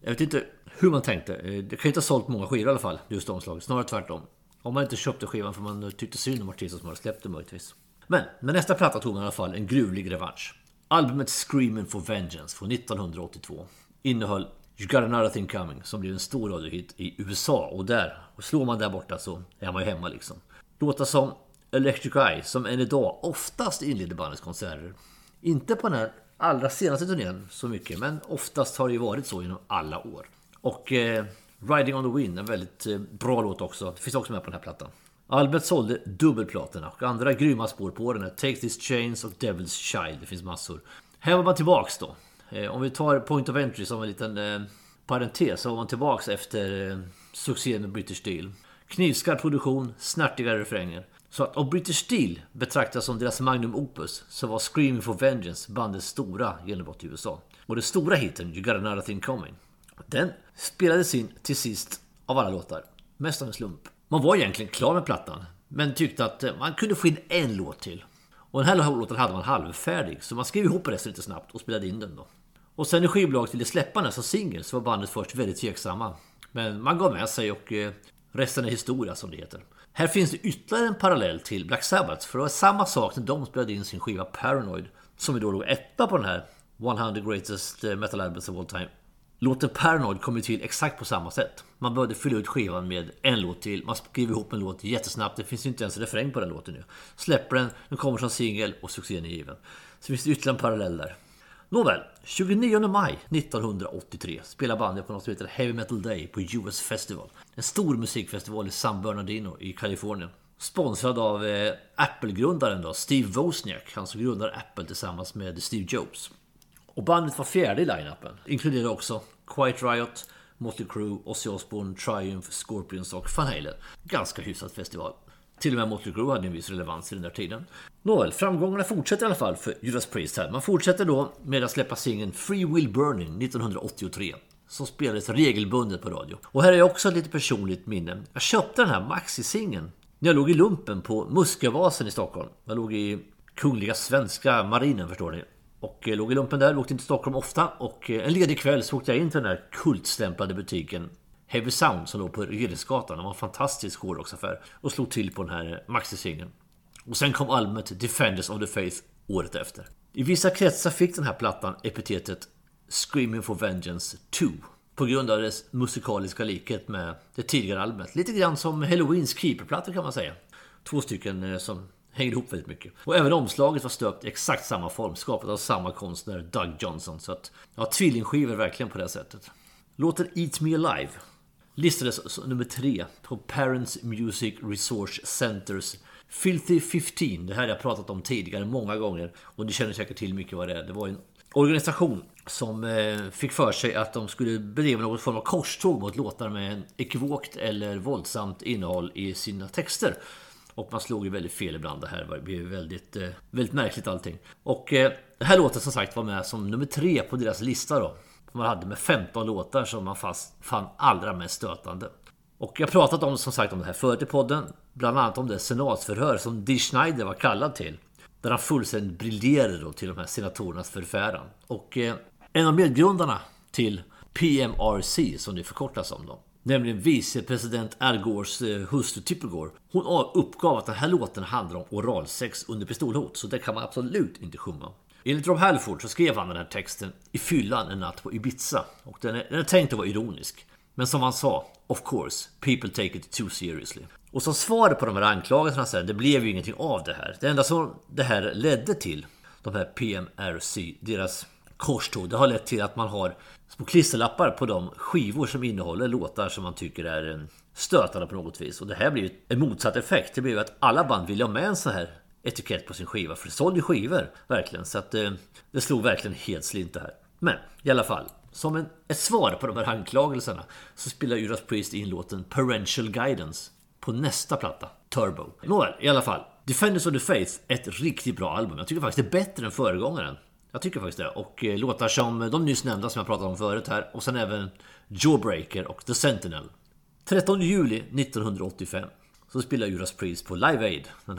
Jag vet inte hur man tänkte. Det kan inte ha sålt många skivor i alla fall, just omslaget. Snarare tvärtom. Om man inte köpte skivan för man tyckte synd om artister som hade släppt det möjligtvis. Men med nästa platta tog man i alla fall en gruvlig revansch. Albumet Screaming for Vengeance från nittonhundraåttiotvå innehöll You Got Another Thing Coming, som blev en stor radiohit i U S A. Och där, och slår man där borta så är man ju hemma liksom. Låtar som Electric Eye, som än idag oftast inleder bandets konserter. Inte på den här allra senaste turnén så mycket, men oftast har det ju varit så genom alla år. Och eh, Riding on the Wind, en väldigt eh, bra låt också. Det finns också med på den här plattan. Albumet sålde dubbelplatorna och andra grymma spår på den är Take This Chains och Devil's Child. Det finns massor. Här var man tillbaks då. Eh, om vi tar Point of Entry som en liten eh, parentes, så var man tillbaks efter eh, succén med British Steel. Knivskarp produktion, snärtiga refränger. Så att om British Steel betraktas som deras magnum opus, så var Screaming for Vengeance bandets stora genombrott i U S A. Och den stora hiten, You Got Another Thing Coming, den spelades in till sist av alla låtar. Mest av en slump. Man var egentligen klar med plattan, men tyckte att man kunde få in en låt till. Och den här låten hade man halvfärdig, så man skrev ihop resten lite snabbt och spelade in den då. Och sen när skivbolaget ville släppa den som singel så var bandet först väldigt tveksamma. Men man gav med sig och eh, resten är historia, som det heter. Här finns det ytterligare en parallell till Black Sabbath, för det var samma sak när de spelade in sin skiva Paranoid, som då låg etta på den här hundra Greatest Metal Albums of All Time. Låten Paranoid kom till exakt på samma sätt. Man började fylla ut skivan med en låt till. Man skriver ihop en låt jättesnabbt. Det finns ju inte ens refräng på den låten nu. Släpper den, den kommer som singel och succén är given. Så finns det ytterligare en parallell där. Nåväl, tjugonionde maj nittonhundraåttiotre spelar bandet på något som heter Heavy Metal Day på U S Festival. En stor musikfestival i San Bernardino i Kalifornien. Sponsrad av eh, Apple-grundaren då, Steve Wozniak. Han som grundade Apple tillsammans med Steve Jobs. Och bandet var fjärde i line-upen. Inkluderade också Quiet Riot, Motley Crue, Ozzy Osbourne, Triumph, Scorpions och Van Halen. Ganska hyfsad festival. Till och med Motley Crue hade en viss relevans i den där tiden. Nåväl, framgångarna fortsätter i alla fall för Judas Priest här. Man fortsätter då med att släppa singeln Free Will Burning nittonhundraåttiotre. Som spelades regelbundet på radio. Och här är också ett lite personligt minne. Jag köpte den här maxi-singeln när jag låg i lumpen på Muskövasen i Stockholm. Jag låg i Kungliga Svenska Marinen, förstår ni. Och låg i lumpen där, åkte in till Stockholm ofta. Och en ledig kväll så åkte jag in till den här kultstämplade butiken Heavy Sound som låg på Regeringsgatan. Det var en fantastisk hårdrocksaffär. Och slog till på den här maxi-singeln. Och sen kom albumet Defenders of the Faith året efter. I vissa kretsar fick den här plattan epitetet Screaming for Vengeance två. På grund av dess musikaliska likhet med det tidigare albumet. Lite grann som Halloweens Keeper-plattor kan man säga. Två stycken som hänger ihop väldigt mycket. Och även omslaget var stöpt i exakt samma form. Skapat av samma konstnär, Doug Johnson. Så att, ja, tvillingskivor verkligen på det sättet. Låten Eat Me Alive listades som nummer tre på Parents Music Resource Centers Filthy femton. Det här har jag pratat om tidigare många gånger. Och ni känner säkert till mycket vad det är. Det var en organisation som eh, fick för sig att de skulle bedriva någon form av korståg mot låtar med en ekivokt eller våldsamt innehåll i sina texter. Och man slog ju väldigt fel ibland det här. Det blev väldigt, eh, väldigt märkligt allting. Och eh, det här låten som sagt var med som nummer tre på deras lista då. Man hade med femton låtar som man fast fann allra mest stötande. Och jag har pratat om, som sagt, om det här förut i podden. Bland annat om det senatsförhör som Dee Snider var kallad till. Där han fullständigt briljerade då till de här senatorernas förfäran. Och eh, en av medgrundarna till P M R C, som det förkortas om då, nämligen vicepresident Al Gores eh, hustru Tipper Gore. Hon uppgav att den här låten handlar om oralsex under pistolhot. Så det kan man absolut inte sjunga. Enligt Rob Halford så skrev han den här texten i fyllan en natt på Ibiza. Och den är, den är tänkt att vara ironisk. Men som han sa, of course, people take it too seriously. Och som svar på de här anklagelserna så här, det blev ju ingenting av det här. Det enda som det här ledde till, de här P M R C, deras korståg, det har lett till att man har små klisterlappar på de skivor som innehåller låtar som man tycker är stötande på något vis. Och det här blir en motsatt effekt. Det blir att alla band vill ha med en sån här etikett på sin skiva, för det sålde skivor verkligen, så att eh, det slog verkligen helt slint det här. Men i alla fall, som en, ett svar på de här anklagelserna så spelar Judas Priest in låten Parental Guidance på nästa platta, Turbo. Nåväl, i alla fall, Defenders of the Faith, ett riktigt bra album. Jag tycker faktiskt det är bättre än föregångaren. Jag tycker faktiskt det. Och eh, låtar som de nyss nämnda som jag pratade om förut här, och sen även Jawbreaker och The Sentinel. trettonde juli nittonhundraåttiofem så spelar Judas Priest på Live Aid, den här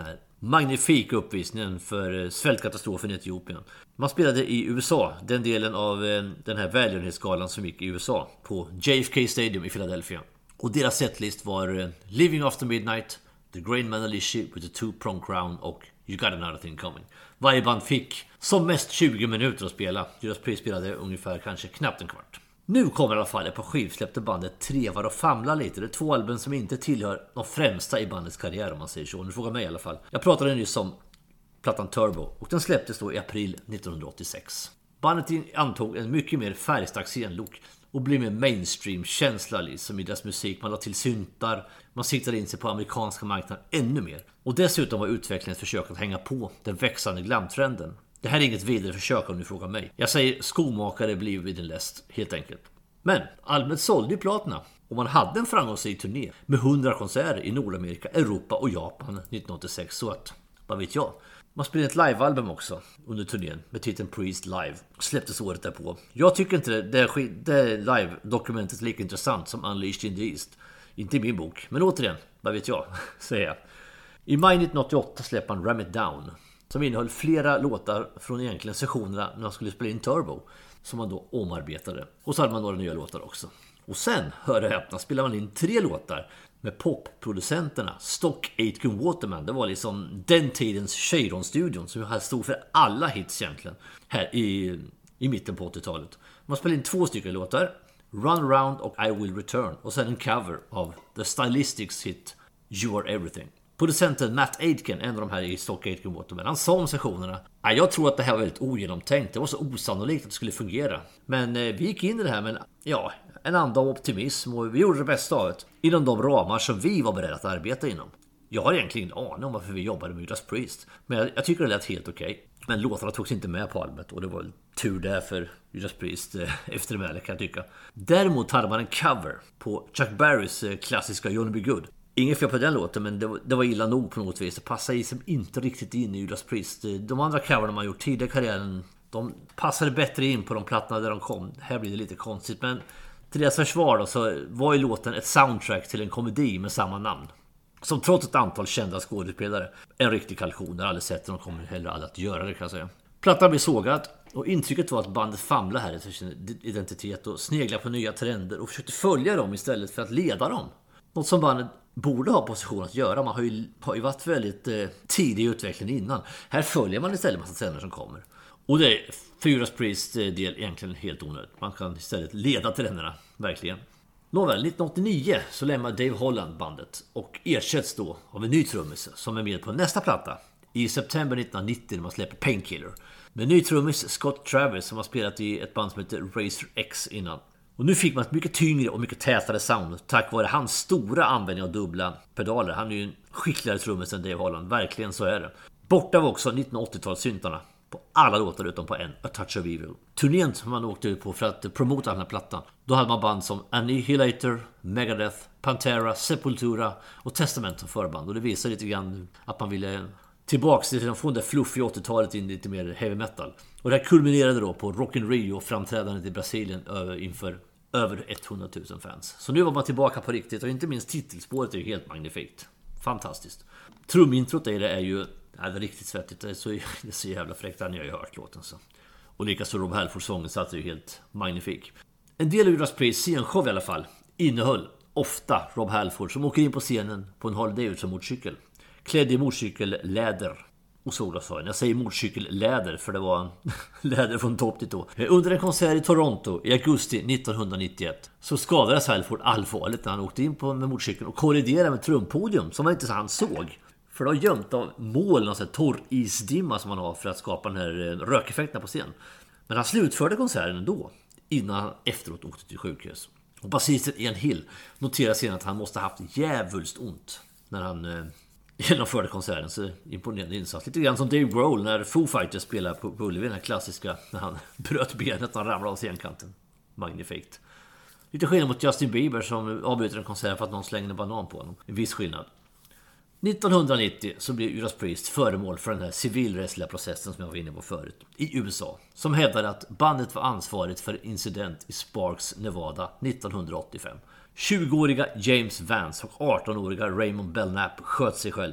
magnifik uppvisning för svältkatastrofen i Etiopien. Man spelade i U S A, den delen av den här välgörenhetsgalan som gick i U S A, på J F K Stadium i Philadelphia. Och deras setlist var Living After Midnight, The Grain Manalishi with a Two-Prong Crown och You Got Another Thing Coming. Varje band fick som mest tjugo minuter att spela. Judas Priest spelade ungefär kanske knappt en kvart. Nu kommer i alla fall ett par skivsläppte bandet trevar och famlar lite. Det är två album som inte tillhör de främsta i bandets karriär, om man säger så. Nu frågar mig i alla fall. Jag pratade nyss om plattan Turbo och den släpptes då i april nittonhundraåttiosex. Bandet antog en mycket mer färgstark scenlook och blev mer mainstream-känsla liksom i deras musik. Man la till syntar, man siktade in sig på amerikanska marknaden ännu mer. Och dessutom var utvecklingen ett försök att hänga på den växande glamtrenden. Det här är inget vidare försök om ni frågar mig. Jag säger skomakare blir vid en läst, helt enkelt. Men albumet sålde ju platina och man hade en framgångsrik turné med hundra konserter i Nordamerika, Europa och Japan nittonhundraåttiosex. Så att, vad vet jag. Man spelade ett livealbum också under turnén med titeln Priest Live. Släpptes året därpå. Jag tycker inte det, det, det live-dokumentet är lika intressant som Unleashed in the East. Inte i min bok, men återigen, vad vet jag, säger jag. I maj nittonhundraåttioåtta släppte man Ram It Down, som innehöll flera låtar från egentligen sessionerna när man skulle spela in Turbo, som man då omarbetade. Och så hade man några nya låtar också. Och sen, hör och häpna, spelade man in tre låtar med popproducenterna Stock Aitken Waterman. Det var liksom den tidens Cheiron-studion som hade stod för alla hits egentligen här i, i mitten på åttiotalet. Man spelade in två stycken låtar, Run Around och I Will Return, och sen en cover av The Stylistics hit You Are Everything. Producenten Matt Aitken, en av de här i Stock Aitken Waterman, han sa om sessionerna: jag tror att det här var väldigt ogenomtänkt, det var så osannolikt att det skulle fungera. Men eh, vi gick in i det här med en, ja, en anda av optimism och vi gjorde det bästa av det inom de ramar som vi var beredda att arbeta inom. Jag har egentligen ingen aning om varför vi jobbade med Judas Priest, men jag, jag tycker det lät helt okej. Okay. Men låtarna togs inte med på albumet och det var tur där för Judas Priest eh, efter det, kan jag tycka. Däremot hade man en cover på Chuck Berrys eh, klassiska Johnny B. Good. Ingen fel på den låten, men det var, det var illa nog på något vis. Det passade liksom inte riktigt in i Judas Priest. De andra coverna man gjort tidigare i karriären, de passade bättre in på de plattorna där de kom. Här blir det lite konstigt, men till deras försvar då, så var ju låten ett soundtrack till en komedi med samma namn, som trots ett antal kända skådespelare en riktig kalkon. Jag har aldrig sett det, de kommer heller aldrig att göra det, kan jag säga. Plattan blev sågad och intrycket var att bandet famlade här efter sin identitet och sneglade på nya trender och försökte följa dem istället för att leda dem. Något som bandet borde ha position att göra. Man har ju, har ju varit väldigt eh, tidig i utvecklingen innan. Här följer man istället massa trender som kommer. Och det är för Judas Priest del egentligen helt onödigt. Man kan istället leda trenderna, verkligen. Nåväl, nittonhundraåttionio så lämnar Dave Holland bandet och ersätts då av en ny trummis som är med på nästa platta i september nittonhundranittio när man släpper Painkiller. Med ny trummis Scott Travis som har spelat i ett band som heter Razor X innan. Och nu fick man ett mycket tyngre och mycket tätare sound tack vare hans stora användning av dubbla pedaler. Han är ju en skickligare trummis än Dave Holland, verkligen så är det. Borta var också nittonhundraåttiotalssyntarna på alla låtar utom på en, A Touch of Evil. Turnén som man åkte ut på för att promota den här plattan, då hade man band som Annihilator, Megadeth, Pantera, Sepultura och Testament som förband. Och det visar lite grann att man ville tillbaka till att få det fluffiga åttiotalet in lite mer heavy metal. Och det här kulminerade då på Rock in Rio framträdandet i Brasilien inför över hundratusen fans. Så nu var man tillbaka på riktigt och inte minst titelspåret är ju helt magnifikt. Fantastiskt. Trumintrot i det är ju ja, det är riktigt svettigt. Det är så, det är så jävla fräckt. Ni har ju hört låten så. Och likaså Rob Halfords sången satt ju helt magnifik. En del av Judas Priest scenshow i alla fall innehöll ofta Rob Halford som åker in på scenen på en Harley Davidson motorcykel. Klädd i motorcykelläder och solglasögon. Jag säger motorcykelläder för det var läder från topp till tå. Under en konsert i Toronto i augusti nittonhundranittioett så skadades Halford allvarligt när han åkte in på med motorcykeln och kolliderade med trumpodium som man inte han såg. För det var gömt av mål, någon sån här torr isdimma som man har för att skapa den här rökeffekten på scen. Men han slutförde konserten ändå innan han efteråt åkte till sjukhus. Och basisten Ian Hill noterar sen att han måste ha haft jävulst ont när han eh, genomförde konserten. Så imponerande insats. Lite grann som Dave Grohl när Foo Fighters spelade på, på Ullevi, den här klassiska när han bröt benet och han ramlade av scenkanten. Magnifikt. Lite skillnad mot Justin Bieber som avbryter en konsert för att någon slängde en banan på honom. En viss skillnad. nittonhundranittio så blev Judas Priest föremål för den här civilrättsliga processen som jag var inne på förut i U S A, som hävdade att bandet var ansvarigt för en incident i Sparks, Nevada nittonhundraåttiofem. tjugoåriga James Vance och artonåriga Raymond Belknap sköt sig själva.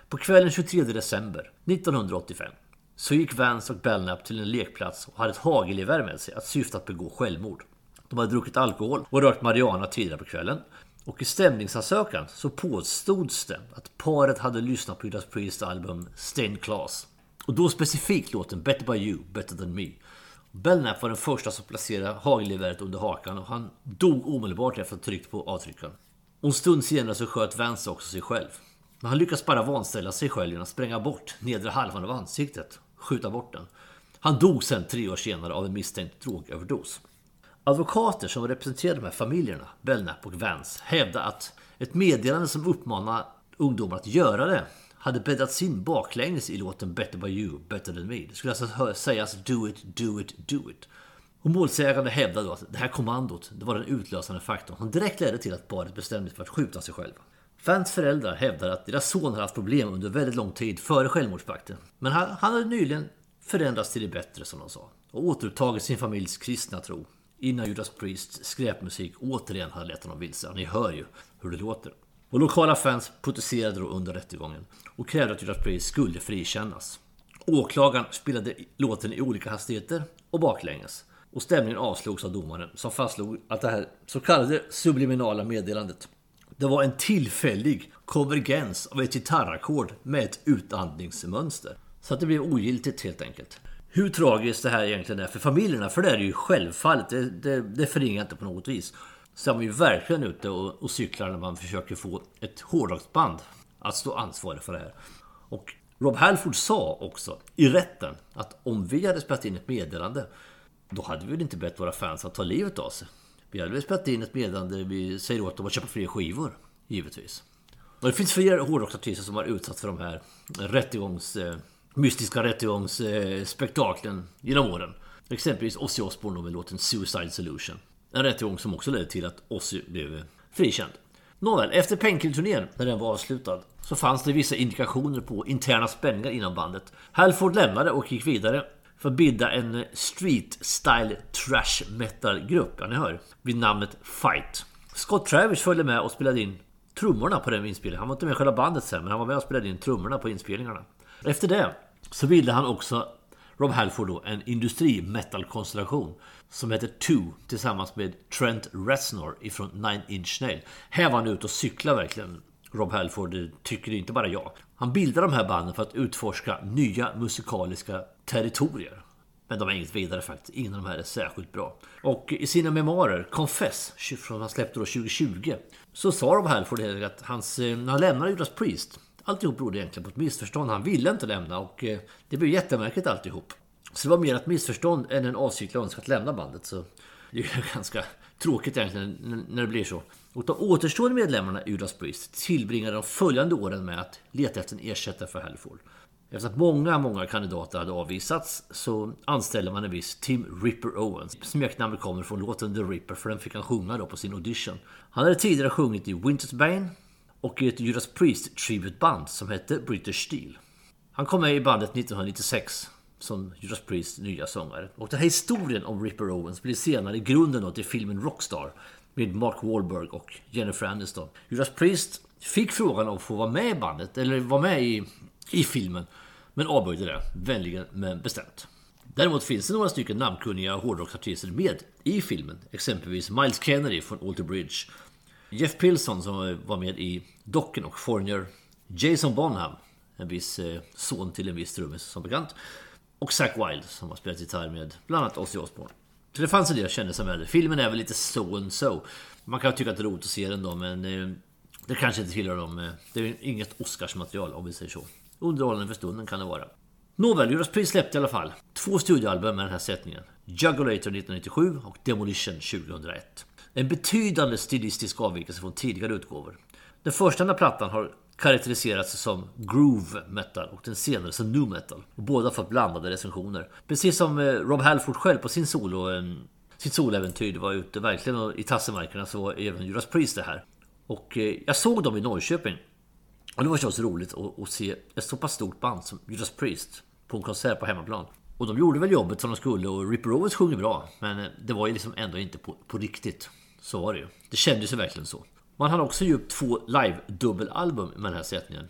På kvällen tjugotredje december nittonhundraåttiofem så gick Vance och Belknap till en lekplats och hade ett hagelgevär med sig att syfta att begå självmord. De hade druckit alkohol och rökt marijuana tidigare på kvällen. Och i stämningsansökan så påstods det att paret hade lyssnat på Judas Priest album Stained Class. Och då specifikt låten Better By You, Better Than Me. Belknap var den första som placerade hagelgeväret under hakan och han dog omedelbart efter att ha tryckt på avtryckaren. Och en stund senare så sköt Vance också sig själv. Men han lyckas bara vanställa sig själv genom att spränga bort nedre halvan av ansiktet, skjuta bort den. Han dog sen tre år senare av en misstänkt drogöverdos. Advokater som representerade de här familjerna, Belknap och Vance, hävdade att ett meddelande som uppmanade ungdomar att göra det hade bäddats in baklänges i låten Better By You, Better Than Me. Det skulle alltså sägas do it, do it, do it. Och målsägande hävdade då att det här kommandot, det var den utlösande faktorn som direkt ledde till att paret bestämde sig för att skjuta sig själva. Vance föräldrar hävdade att deras son hade haft problem under väldigt lång tid före självmordspakten. Men han, han hade nyligen förändrats till det bättre, som de sa, och återupptagit sin familjs kristna tro innan Judas Priest skräpmusik återigen hade lett honom vilse. Ni hör ju hur det låter. Och lokala fans protesterade då under rättegången och krävde att Judas Priest skulle frikännas. Åklagaren spelade låten i olika hastigheter och baklänges. Och stämningen avslogs av domaren som fastslog att det här så kallade subliminala meddelandet, det var en tillfällig konvergens av ett gitarrackord med ett utandningsmönster. Så att det blev ogiltigt helt enkelt. Hur tragiskt det här egentligen är för familjerna, för det är ju självfallet, det, det, det förringar inte på något vis. Så är man ju verkligen ute och, och cyklar när man försöker få ett hårdrocksband att stå ansvarig för det här. Och Rob Halford sa också i rätten att om vi hade spelat in ett meddelande, då hade vi väl inte bett våra fans att ta livet av sig. Vi hade väl spelat in ett meddelande, vi säger åt dem att köpa fler skivor, givetvis. Och det finns flera hårdrocksartister som har utsatts för de här rättegångs, eh, mystiska rättegångsspektaklen eh, genom åren. Exempelvis Ozzy Osbourne med låten Suicide Solution. En rättegång som också ledde till att Ozzy blev frikänd. Nåväl, efter Painkiller-turnén, när den var avslutad, så fanns det vissa indikationer på interna spänningar inom bandet. Halford lämnade och gick vidare för att bilda en street-style trash metal-grupp, ja, ni hör, vid namnet Fight. Scott Travis följde med och spelade in trummorna på den inspelningen. Han var inte med i själva bandet sen, men han var med och spelade in trummorna på inspelningarna. Efter det så bildade han också, Rob Halford då, en industri-metal-konstellation som heter Two tillsammans med Trent Reznor ifrån Nine Inch Nails. Här var han ute och cykla verkligen. Rob Halford, det tycker inte bara jag. Han bildade de här banden för att utforska nya musikaliska territorier. Men de är inget vidare faktiskt. Ingen av de här är särskilt bra. Och i sina memoarer, Confess, som han släppte då tjugo tjugo, så sa Rob Halford att hans, när han lämnade Judas Priest, alltihop berodde egentligen på ett missförstånd. Han ville inte lämna och det blev jättemärkligt alltihop. Så det var mer ett missförstånd än en avsiktlig önskan att lämna bandet. Så det är ganska tråkigt egentligen när det blir så. Och de återstående medlemmarna i Judas Priest tillbringade de följande åren med att leta efter en ersättare för Halford. Efter att många, många kandidater hade avvisats så anställde man en viss Tim Ripper Owens. Smeknamnet kommer från låten The Ripper, för den fick han sjunga då på sin audition. Han hade tidigare sjungit i Winter's Bane och i ett Judas Priest tributeband som hette British Steel. Han kom med i bandet nittonhundranittiosex som Judas Priest nya sångare. Och den här historien om Ripper Owens blir senare i grunden då till filmen Rockstar med Mark Wahlberg och Jennifer Aniston. Judas Priest fick frågan om att få vara med i bandet eller vara med i, i filmen, men avböjde det vänligen men bestämt. Däremot finns det några stycken namnkunniga hårdrocksartister med i filmen, exempelvis Miles Kennedy från Alter Bridge, Jeff Pilson som var med i Dokken och Foreigner, Jason Bonham, en viss eh, son till en viss trummis som bekant, och Zakk Wylde som har spelat gitarr med bland annat Ozzy Osbourne. Så det fanns en del jag kände som med. Filmen är väl lite so and so. Man kan tycka att det är roligt att se den då, men eh, det kanske inte tillhör dem. Eh, det är inget Oscarsmaterial om vi säger så. Underhållande för stunden kan det vara. Nåväl, Judas Priest släppte i alla fall två studioalbum med den här sättningen. Juggulator nittonhundranittiosju och Demolition tjugohundraett. En betydande stilistisk avvikelse från tidigare utgåvor. Den första den här plattan har karaktäriserats som groove metal och den senare som nu metal. Och båda har fått blandade recensioner. Precis som Rob Halford själv på sin solo, sitt soloäventyr var ute verkligen, och i tassemarkerna så var även Judas Priest det här. Och jag såg dem i Norrköping. Och det var förstås roligt att, att se ett så pass stort band som Judas Priest på en konsert på hemmaplan. Och de gjorde väl jobbet som de skulle, och Ripper Owens sjunger bra, men det var ju liksom ändå inte på, på riktigt. Så var det ju. Det kändes ju verkligen så. Man hade också gjort två live-dubbelalbum med den här sättningen.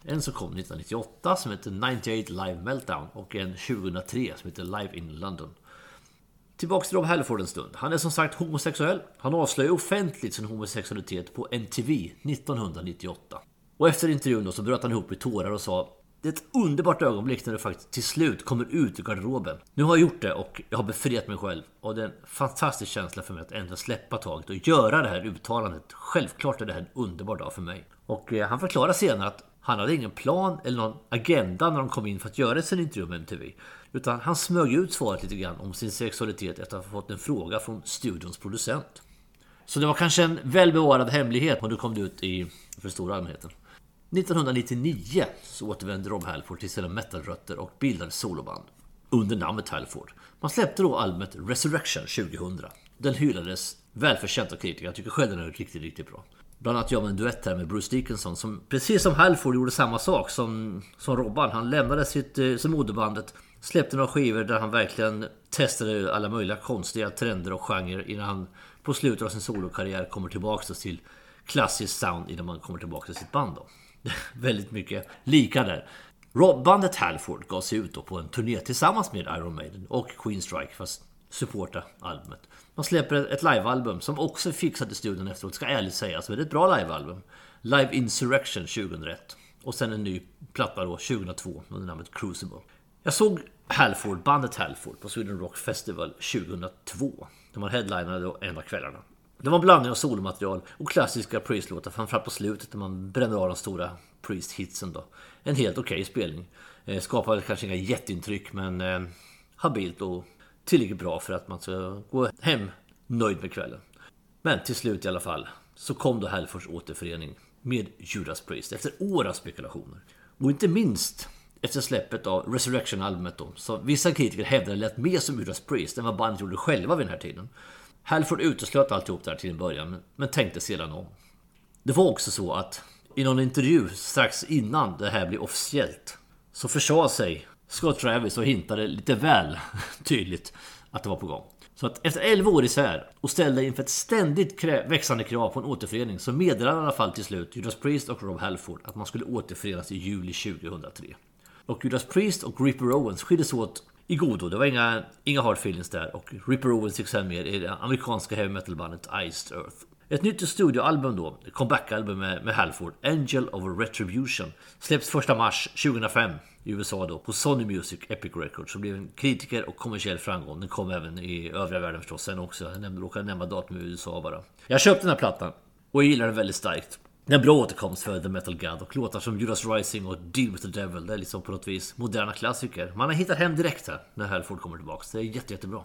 En som kom nittonhundranittioåtta som heter nittioåtta Live Meltdown och en tjugohundratre som heter Live in London. Tillbaka till Rob Halford en stund. Han är som sagt homosexuell. Han avslöjar offentligt sin homosexualitet på M T V nittonhundranittioåtta. Och efter intervjun då så bröt han ihop i tårar och sa: det är ett underbart ögonblick när du faktiskt till slut kommer ut ur garderoben. Nu har jag gjort det och jag har befriat mig själv. Och det är en fantastisk känsla för mig att ändå släppa taget och göra det här uttalandet. Självklart är det här en underbar dag för mig. Och eh, han förklarar senare att han hade ingen plan eller någon agenda när de kom in för att göra sin intervju med M T V. Utan han smög ut svaret lite grann om sin sexualitet efter att ha fått en fråga från studions producent. Så det var kanske en välbevarad hemlighet när du kom ut i för stora allmänheten. nittonhundranittionio så återvände Rob Halford till sina metalrötter och bildade soloband under namnet Halford. Man släppte då albumet Resurrection tjugohundra. Den hyllades välförtjänt av kritiker. Jag tycker själv den är riktigt, riktigt bra. Bland annat gör man en duett här med Bruce Dickinson som precis som Halford gjorde samma sak som, som Robban. Han lämnade sitt eh, som moderbandet, släppte några skivor där han verkligen testade alla möjliga konstiga trender och genrer innan han på slutet av sin solokarriär kommer tillbaka till klassisk sound innan man kommer tillbaka till sitt band då. Väldigt mycket lika där. Bandet Halford gav sig ut då på en turné tillsammans med Iron Maiden och Queenstrike fast supporta albumet. Man släpper ett livealbum som också fixade studion efteråt, ska ärligt säga. Så det är ett bra livealbum. Live Insurrection tjugohundraett. Och sen en ny platta då tjugohundratvå under namnet Crucible. Jag såg Halford, bandet Halford på Sweden Rock Festival tjugohundratvå. Där man headlinade då en av kvällarna. Det var en blandning av solomaterial och klassiska Priest-låtar, framförallt på slutet när man bränner av de stora Priest-hitsen då. En helt okej spelning. Eh, skapade kanske inga jätteintryck men eh, habilt och tillräckligt bra för att man ska gå hem nöjd med kvällen. Men till slut i alla fall så kom då Halfords återförening med Judas Priest efter år av spekulationer. Och inte minst efter släppet av Resurrection-albumet då, så vissa kritiker hävdade lät mer som Judas Priest än vad bandet gjorde själva vid den här tiden. Halford uteslöt alltihop där till en början men, men tänkte sedan om. Det var också så att i någon intervju strax innan det här blev officiellt så försade sig Scott Travis och hintade lite väl tydligt att det var på gång. Så att efter elva år isär och ställde inför ett ständigt krä- växande krav på en återförening så meddelade i alla fall till slut Judas Priest och Rob Halford att man skulle återförenas i juli tjugohundratre. Och Judas Priest och Ripper Owens skildes åt i godo. Det var inga, inga hard feelings där och Ripper Owens gick sen med i det amerikanska heavy metal-bandet Iced Earth. Ett nytt studioalbum då, comeback-album med, med Halford, Angel of Retribution, släpps första mars tjugohundrafem i U S A då på Sony Music Epic Records, som blev en kritiker och kommersiell framgång. Den kom även i övriga världen förstås sen också. Jag nämnde, råkade nämna datum i U S A bara. Jag köpte den här plattan och jag gillar den väldigt starkt. Det är en bra återkomst för The Metal God och låtar som Judas Rising och Deal with the Devil, det är liksom på något vis moderna klassiker. Man har hittat hem direkt här när Halford kommer tillbaka. Det är jätte, jättebra.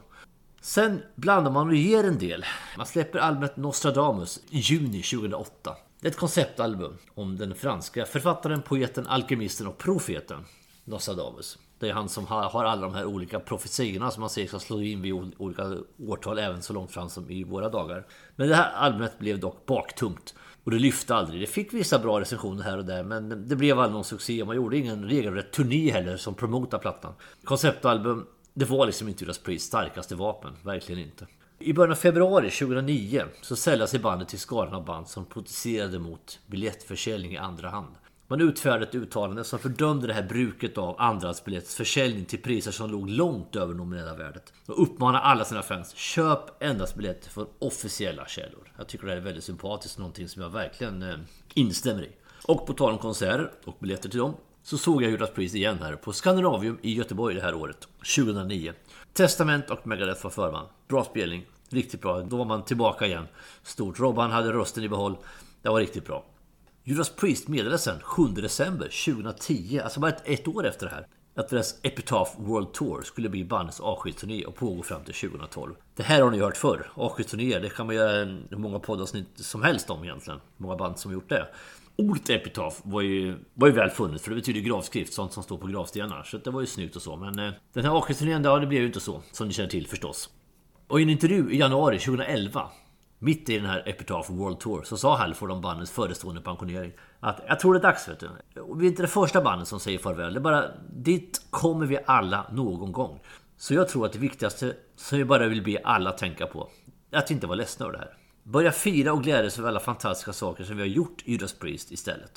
Sen blandar man och ger en del. Man släpper albumet Nostradamus i juni tjugohundraåtta. Det är ett konceptalbum om den franska författaren, poeten, alkemisten och profeten Nostradamus. Det är han som har, har alla de här olika profetiorna som man ser ska slå in vid olika årtal även så långt fram som i våra dagar. Men det här albumet blev dock baktungt och det lyfte aldrig. Det fick vissa bra recensioner här och där men det blev aldrig någon succé. Man gjorde ingen regelrätt turné heller som promotade plattan. Konceptalbum, det var liksom inte Judas Priest starkaste vapen, verkligen inte. I början av februari tjugohundraniio så säljade sig bandet till skaran av band som protesterade mot biljettförsäljning i andra hand. Man utfärdade ett uttalande som fördömde det här bruket av andrahandsbiljettsförsäljning till priser som låg långt över nominella värdet. Och uppmanade alla sina fans, köp endast biljetter från officiella källor. Jag tycker det är väldigt sympatiskt, någonting som jag verkligen eh, instämmer i. Och på tal om konserter och biljetter till dem, så såg jag Judas Priest igen här på Scandinavium i Göteborg det här året, tjugohundranio. Testament och Megadeth var förman. Bra spelning, riktigt bra. Då var man tillbaka igen. Stort. Robban hade rösten i behåll. Det var riktigt bra. Judas Priest meddelade sen sjunde december tjugohundratio, alltså bara ett, ett år efter det här, att deras Epitaph World Tour skulle bli bandets avskedsturné och pågå fram till tjugohundratolv. Det här har ni hört förr. Avskedsturnéer, det kan man göra många poddavsnitt som helst om egentligen. Många band som gjort det. Ordet Epitaph var ju, var ju väl funnet, för det betyder gravskrift, sånt som står på gravstenar. Så det var ju snyggt och så. Men eh, den här avskedsturnén, ja, det blev ju inte så, som ni känner till förstås. Och i en intervju i januari tjugohundraelva, mitt i den här Epitaph World Tour, så sa Halford om bandets förestående pensionering att jag tror det är dags, vet du. Vi är inte det första bandet som säger farväl. Det är bara, dit kommer vi alla någon gång. Så jag tror att det viktigaste som vi bara vill be alla tänka på är att inte vara ledsna över det här. Börja fira och glädjas över alla fantastiska saker som vi har gjort i Judas Priest istället.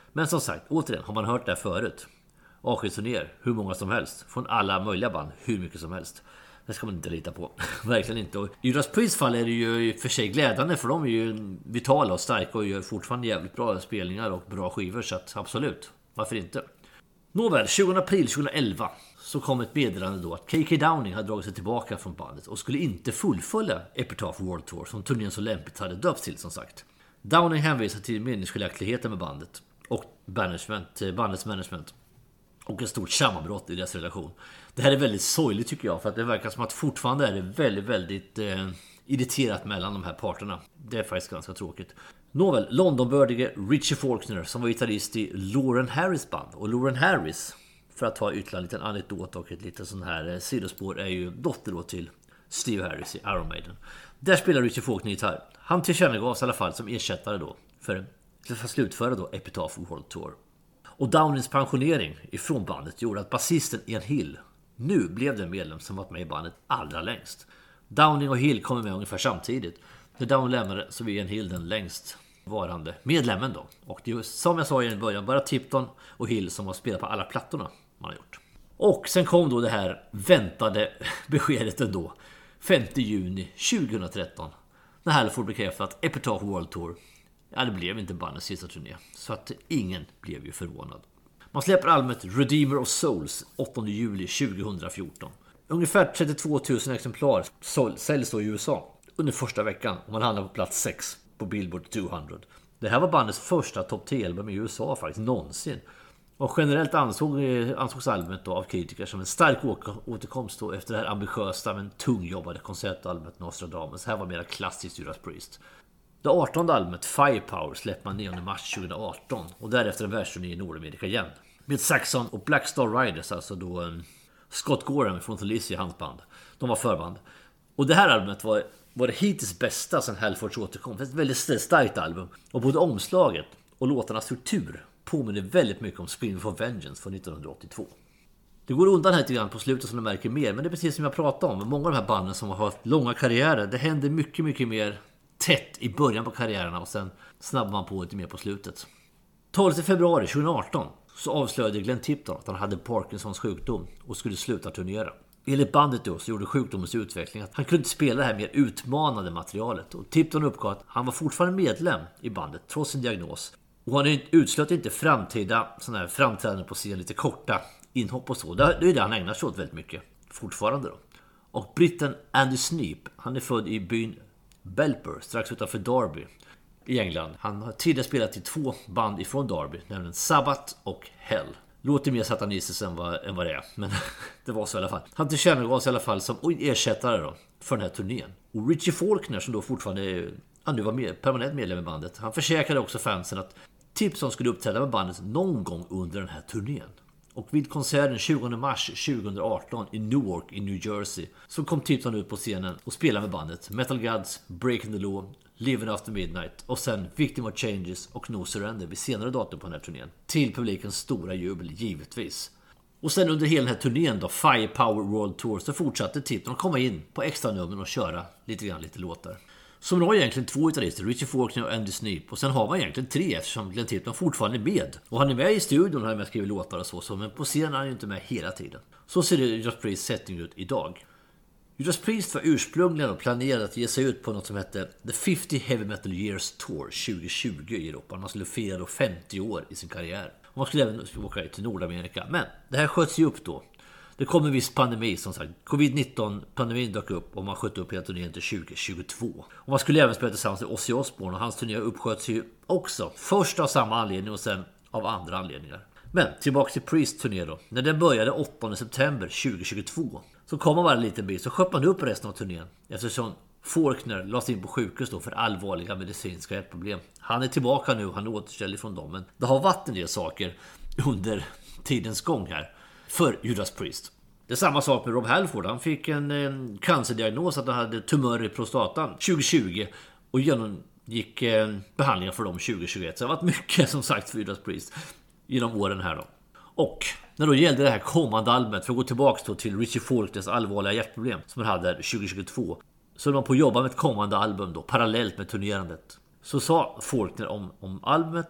Men som sagt, återigen, har man hört det här förut. Avskedsturnéer, hur många som helst. Från alla möjliga band, hur mycket som helst. Det ska man inte lita på. Verkligen inte. Och i Judas Priest fall är det ju för sig glädjande. För de är ju vitala och starka och gör fortfarande jävligt bra spelningar och bra skivor. Så att, absolut, varför inte? Nåväl, tjugonde april tjugoelva så kom ett meddelande då att K K Downing hade dragit sig tillbaka från bandet och skulle inte fullfölja Epitaph World Tour som turnén så lämpligt hade döpts till, som sagt. Downing hänvisade till meningsskiljaktigheter med bandet och management, bandets management och ett stort sammanbrott i deras relation. Det här är väldigt sorgligt tycker jag, för att det verkar som att fortfarande är det väldigt, väldigt eh, irriterat mellan de här parterna. Det är faktiskt ganska tråkigt. Nåväl, Londonbördige Richie Faulkner som var gitarrist i Lauren Harris band. Och Lauren Harris, för att ta ytterligare en liten anekdot och ett litet sån här eh, sidospår, är ju dotter då till Steve Harris i Iron Maiden. Där spelar Richie Faulkner gitarr. Han tillkännagavs i alla fall som ersättare då för att slutföra då Epitaph World Tour. Och Downings pensionering ifrån bandet gjorde att basisten Ian Hill nu blev den medlem som varit med i bandet allra längst. Downing och Hill kommer med ungefär samtidigt. När Downing lämnade så var Ian Hill den längst varande medlemmen då. Och det är som jag sa i början, bara Tipton och Hill som har spelat på alla plattorna man har gjort. Och sen kom då det här väntade beskedet ändå. femte juni tjugohundratretton. När Halford bekräftade att Epitaph World Tour, ja, det blev inte bandets sista turné. Så att ingen blev ju förvånad. Man släpper albumet Redeemer of Souls åttonde juli tjugohundrafjorton. Ungefär trettiotvå tusen exemplar säljs då i U S A under första veckan och man hamnar på plats sex på Billboard tvåhundra. Det här var bandets första topp tio-album i U S A faktiskt någonsin. Och generellt ansåg, ansågs albumet då av kritiker som en stark återkomst då efter det här ambitiösa men tungjobbade konceptalbumet Nostradamus. Här var mer klassiskt Judas Priest. Det artonde albumet Firepower släppte man nionde mars tjugoarton och därefter en världsturné i Nordamerika igen. Med Saxon och Black Star Riders, alltså då um, Scott Gorham från Thalys i hans band. De var förband. Och det här albumet var, var det hittills bästa sedan Halfords återkomst. Ett väldigt starkt album. Och både omslaget och låtarnas struktur påminner väldigt mycket om Scream for Vengeance från nittonhundraåttiotvå. Det går undan här lite grann på slutet som du märker mer, men det är precis som jag pratade om. Många av de här banden som har haft långa karriärer, det händer mycket, mycket mer tätt i början på karriärerna och sen snabbar man på lite mer på slutet. tolfte februari tjugoarton så avslöjade Glenn Tipton att han hade Parkinsons sjukdom och skulle sluta turnera. Enligt bandet då så gjorde sjukdomens utveckling att han kunde inte spela det här mer utmanande materialet. Och Tipton uppgav att han var fortfarande medlem i bandet trots sin diagnos. Och han utslöt inte framtida sådana här framträdanden på scen, lite korta inhopp och så. Det är det han ägnar sig åt väldigt mycket fortfarande då. Och britten Andy Sneap, han är född i byn Belper strax utanför Derby i England. Han har tidigare spelat i två band ifrån Derby, nämligen Sabbath och Hell. Låter mer satanistiskt än vad, än vad det är, men det var så i alla fall. Han tillkännagavs i alla fall som ersättare då för den här turnén. Och Richie Faulkner som då fortfarande är, han nu var med, permanent medlem i bandet, han försäkrade också fansen att Tipton skulle uppträda med bandet någon gång under den här turnén. Och vid konserten tjugonde mars tjugoarton i Newark i New Jersey så kom Tipton ut på scenen och spelade med bandet Metal Gods, Breaking the Law, Living After Midnight och sen Victim of Changes och No Surrender vid senare datum på den här turnén. Till publikens stora jubel givetvis. Och sen under hela den här turnén då, Firepower World Tour, så fortsatte Tipton att komma in på extra nummer och köra lite grann lite låtar. Så man har egentligen två gitarrister, Richie Faulkner och Andy Sneap. Och sen har man egentligen tre eftersom Glenn Tipton fortfarande är med. Och han är med i studion när han skriver låtar och så, så. Men på scenen är han ju inte med hela tiden. Så ser det Judas Priest setting ut idag. Judas Priest var ursprungligen planerad att ge sig ut på något som hette The femtio Heavy Metal Years Tour tjugohundratjugo i Europa. Man skulle fira då femtio år i sin karriär. Och man skulle även åka till Nordamerika. Men det här sköts ju upp då. Det kom en viss pandemi som sagt. covid nitton pandemin dök upp och man sköt upp hela turnén till tjugohundratjugotvå. Och man skulle även spela tillsammans med Ozzy Osbourne och hans turné uppsköts ju också. Först av samma anledning och sen av andra anledningar. Men tillbaka till Priest turné då. När den började åttonde september tjugohundratjugotvå så kom man bara en liten bit så sköt man upp resten av turnén. Eftersom Faulkner lades in på sjukhus då för allvarliga medicinska hjärtproblem. Han är tillbaka nu, han är återställd från dem. Men det har varit en del saker under tidens gång här för Judas Priest. Det är samma sak med Rob Halford. Han fick en, en cancerdiagnos att han hade tumör i prostatan tjugohundratjugo och genomgick eh, behandlingar för dem tjugohundratjugoett. Så det har varit mycket som sagt för Judas Priest genom åren här då. Och när då gällde det här kommande albumet, för att gå tillbaka då till Richie Faulkners allvarliga hjärtproblem som han hade tjugohundratjugotvå, så höll man på att jobba med ett kommande album då, parallellt med turnerandet. Så sa Faulkner om, om albumet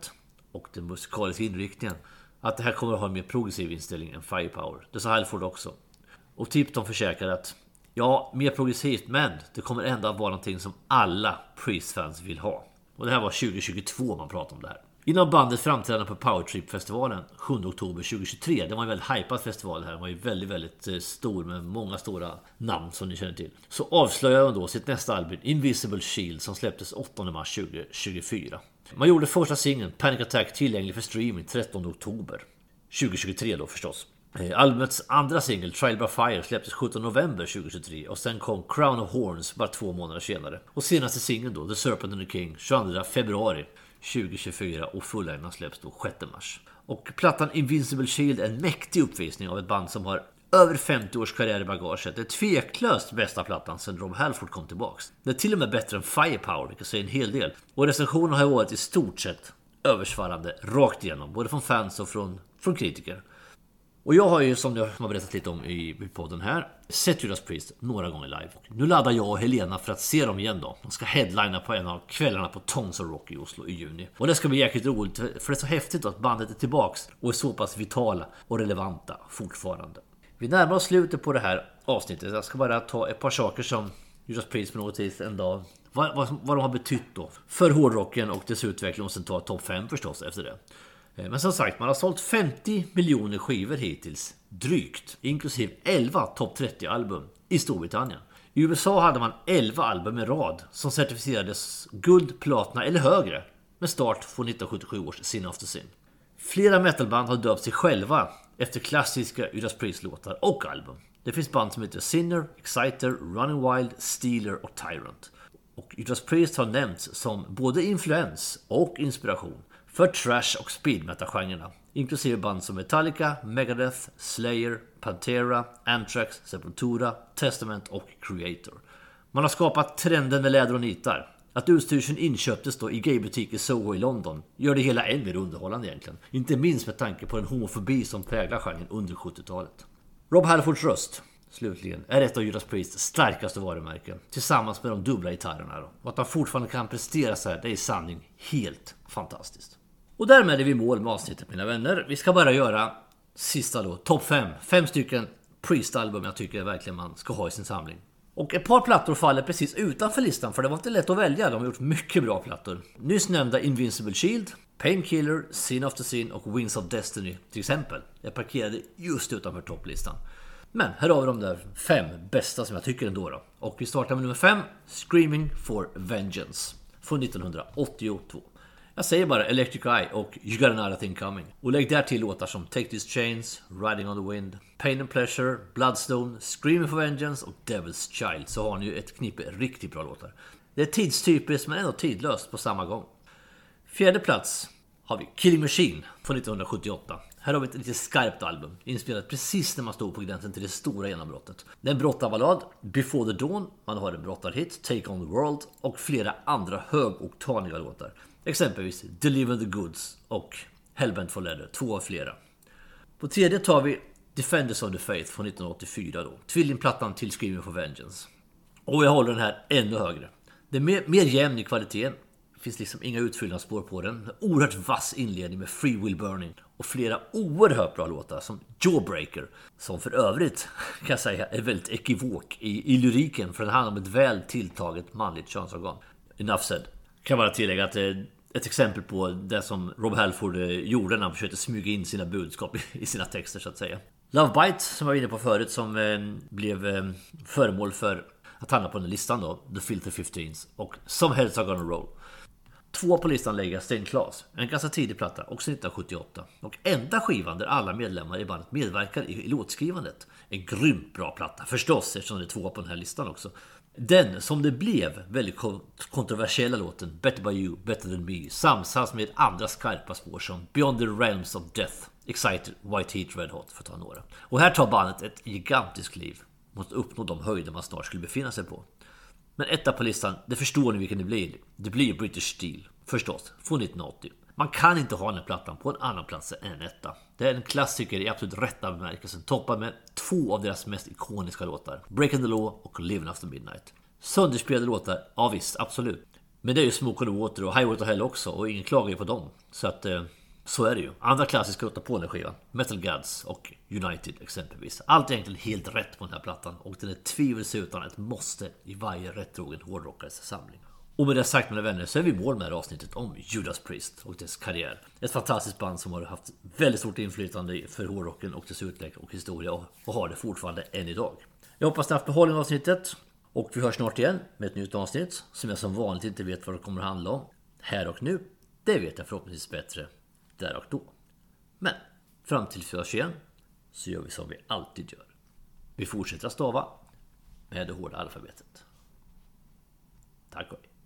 och den musikaliska inriktningen att det här kommer att ha en mer progressiv inställning än Firepower. Det sa Halford också. Och Tipton försäkrar att ja, mer progressivt, men det kommer ändå att vara någonting som alla Priest-fans vill ha. Och det här var tjugo tjugotvå man pratade om det här. Innan bandet framträdande på Powertrip-festivalen sjunde oktober tjugohundratjugotre, det var en väldigt hypad festival här, den var ju väldigt, väldigt stor med många stora namn som ni känner till. Så avslöjade de då sitt nästa album Invisible Shield som släpptes åttonde mars tjugohundratjugofyra. Man gjorde första singeln Panic Attack tillgänglig för streaming trettonde oktober tjugohundratjugotre då förstås. Albumets andra singel Trial by Fire släpptes sjuttonde november tjugohundratjugotre och sen kom Crown of Horns bara två månader senare. Och senaste singeln då, The Serpent and the King, tjugoandra februari tjugohundratjugofyra och fullängden släpps då sjätte mars. Och plattan Invincible Shield är en mäktig uppvisning av ett band som har över femtio års karriär i bagaget. Det är tveklöst bästa plattan sedan Rob Halford kom tillbaks. Det är till och med bättre än Firepower, vilket säger en hel del. Och recensionen har varit i stort sett översvarande rakt igenom, både från fans och från, från kritiker. Och jag har ju, som jag har berättat lite om i, i podden här, sett Judas Priest några gånger live. Och nu laddar jag och Helena för att se dem igen då. De ska headlina på en av kvällarna på Tons of Rock i Oslo i juni. Och det ska bli jäkligt roligt, för det är så häftigt att bandet är tillbaks och är så pass vitala och relevanta fortfarande. Vi närmar oss slutet på det här avsnittet. Jag ska bara ta ett par saker som Judas Priest på något vis en dag. Vad, vad, vad de har betytt då för hårdrocken och dess utveckling, och sen ta topp fem förstås efter det. Men som sagt, man har sålt femtio miljoner skivor hittills, drygt, inklusive elva topp trettio-album i Storbritannien. I U S A hade man elva album i rad som certifierades guld, platina eller högre med start från nittonhundrasjuttiosju års Sin After Sin. Flera metalband har döpt sig själva efter klassiska Judas Priest-låtar och album. Det finns band som heter Sinner, Exciter, Running Wild, Steeler och Tyrant. Och Judas Priest har nämnts som både influens och inspiration för trash- och speed metal-genrerna, inklusive band som Metallica, Megadeth, Slayer, Pantera, Anthrax, Sepultura, Testament och Creator. Man har skapat trenden med läder och nitar. Att utstyrseln inköptes då i gaybutiker Soho i London gör det hela än mer underhållande egentligen. Inte minst med tanke på den homofobi som präglar genren under sjuttiotalet. Rob Halfords röst, slutligen, är ett av Judas Priests starkaste varumärken, tillsammans med de dubbla gitarrerna då. Och att han fortfarande kan prestera så här, det är i sanning helt fantastiskt. Och därmed är vi i mål med avsnittet, mina vänner. Vi ska bara göra sista då, topp fem. Fem stycken Priest-album jag tycker verkligen man ska ha i sin samling. Och ett par plattor faller precis utanför listan, för det var inte lätt att välja. De har gjort mycket bra plattor. Nyss nämnda Invincible Shield, Painkiller, Sin After Sin och Winds of Destiny till exempel. Jag parkerade just utanför topplistan. Men här har vi de där fem bästa som jag tycker ändå då. Och vi startar med nummer fem, Screaming for Vengeance från nittonhundraåttiotvå. Jag säger bara Electric Eye och You Got Another Thing Coming. Och lägg där till låtar som Take These Chains, Riding on the Wind, Pain and Pleasure, Bloodstone, Screaming for Vengeance och Devil's Child, så har ni ju ett knippe riktigt bra låtar. Det är tidstypiskt men ändå tidlöst på samma gång. Fjärde plats har vi Killing Machine från nittonhundrasjuttioåtta. Här har vi ett lite skarpt album, inspelat precis när man stod på gränsen till det stora genombrottet. Det är en brottarballad, Before the Dawn, man har en brottarhit, Take on the World och flera andra högoktaniga låtar. Exempelvis Deliver the Goods och Hellbent for Leather, två av flera. På tredje tar vi Defenders of the Faith från nittonhundraåttiofyra då, tvillingplattan till Screaming for Vengeance. Och jag håller den här ännu högre. Det är mer, mer jämn i kvaliteten. Det finns liksom inga utfyllnadsspår på den. En oerhört vass inledning med Free Will Burning och flera oerhört bra låtar som Jawbreaker, som för övrigt kan jag säga är väldigt ekivok i, i lyriken, för den handlar om ett väl tilltaget manligt könsorgan. Enough said. Kan bara tillägga att det är ett exempel på det som Rob Halford gjorde när han försökte smyga in sina budskap i sina texter så att säga. Love Bite, som jag var inne på förut, som eh, blev eh, föremål för att hamna på den listan då, The Filthy Fifteens och Some Heads Are Gonna Roll. Två på listan lägger Stained Class, en ganska tidig platta, också nittonhundrasjuttioåtta. Och enda skivan där alla medlemmar i bandet medverkar i, i låtskrivandet. En grymt bra platta, förstås, eftersom det är två på den här listan också. Den, som det blev, väldigt kontroversiella låten Better By You, Better Than Me, samsas med andra skarpa spår som Beyond the Realms of Death, Excited, White Heat, Red Hot, för att ta några. Och här tar bandet ett gigantiskt kliv mot att uppnå de höjder man snart skulle befinna sig på. Men etta på listan, det förstår ni vilken det blir. Det blir British Steel, förstås, från nittonhundraåttio. Man kan inte ha den här plattan på en annan plats än etta. Det är en klassiker i absolut rätta bemärkelsen, toppad med två av deras mest ikoniska låtar, Breaking the Law och Living After Midnight. Sönderspelade låtar, ja visst, absolut. Men det är ju Smoke on the Water och Highway to Hell också, och ingen klagar ju på dem. Så att, eh, Så är det ju. Andra klassiska åtta på den skivan, Metal Gods och United exempelvis. Allt är egentligen helt rätt på den här plattan och den är tvivelsutan ett måste i varje rättrogen hårdrockares samling. Och med det sagt, mina vänner, så är vi i mål med det här avsnittet om Judas Priest och dess karriär. Ett fantastiskt band som har haft väldigt stort inflytande för hårdrocken och dess utlägg och historia och, och har det fortfarande än idag. Jag hoppas ni har haft behållning av avsnittet och vi hörs snart igen med ett nytt avsnitt som jag som vanligt inte vet vad det kommer att handla om. Här och nu, det vet jag förhoppningsvis bättre där och då. Men fram till vi hörs igen så gör vi som vi alltid gör. Vi fortsätter att stava med det hårda alfabetet. Tack och hej.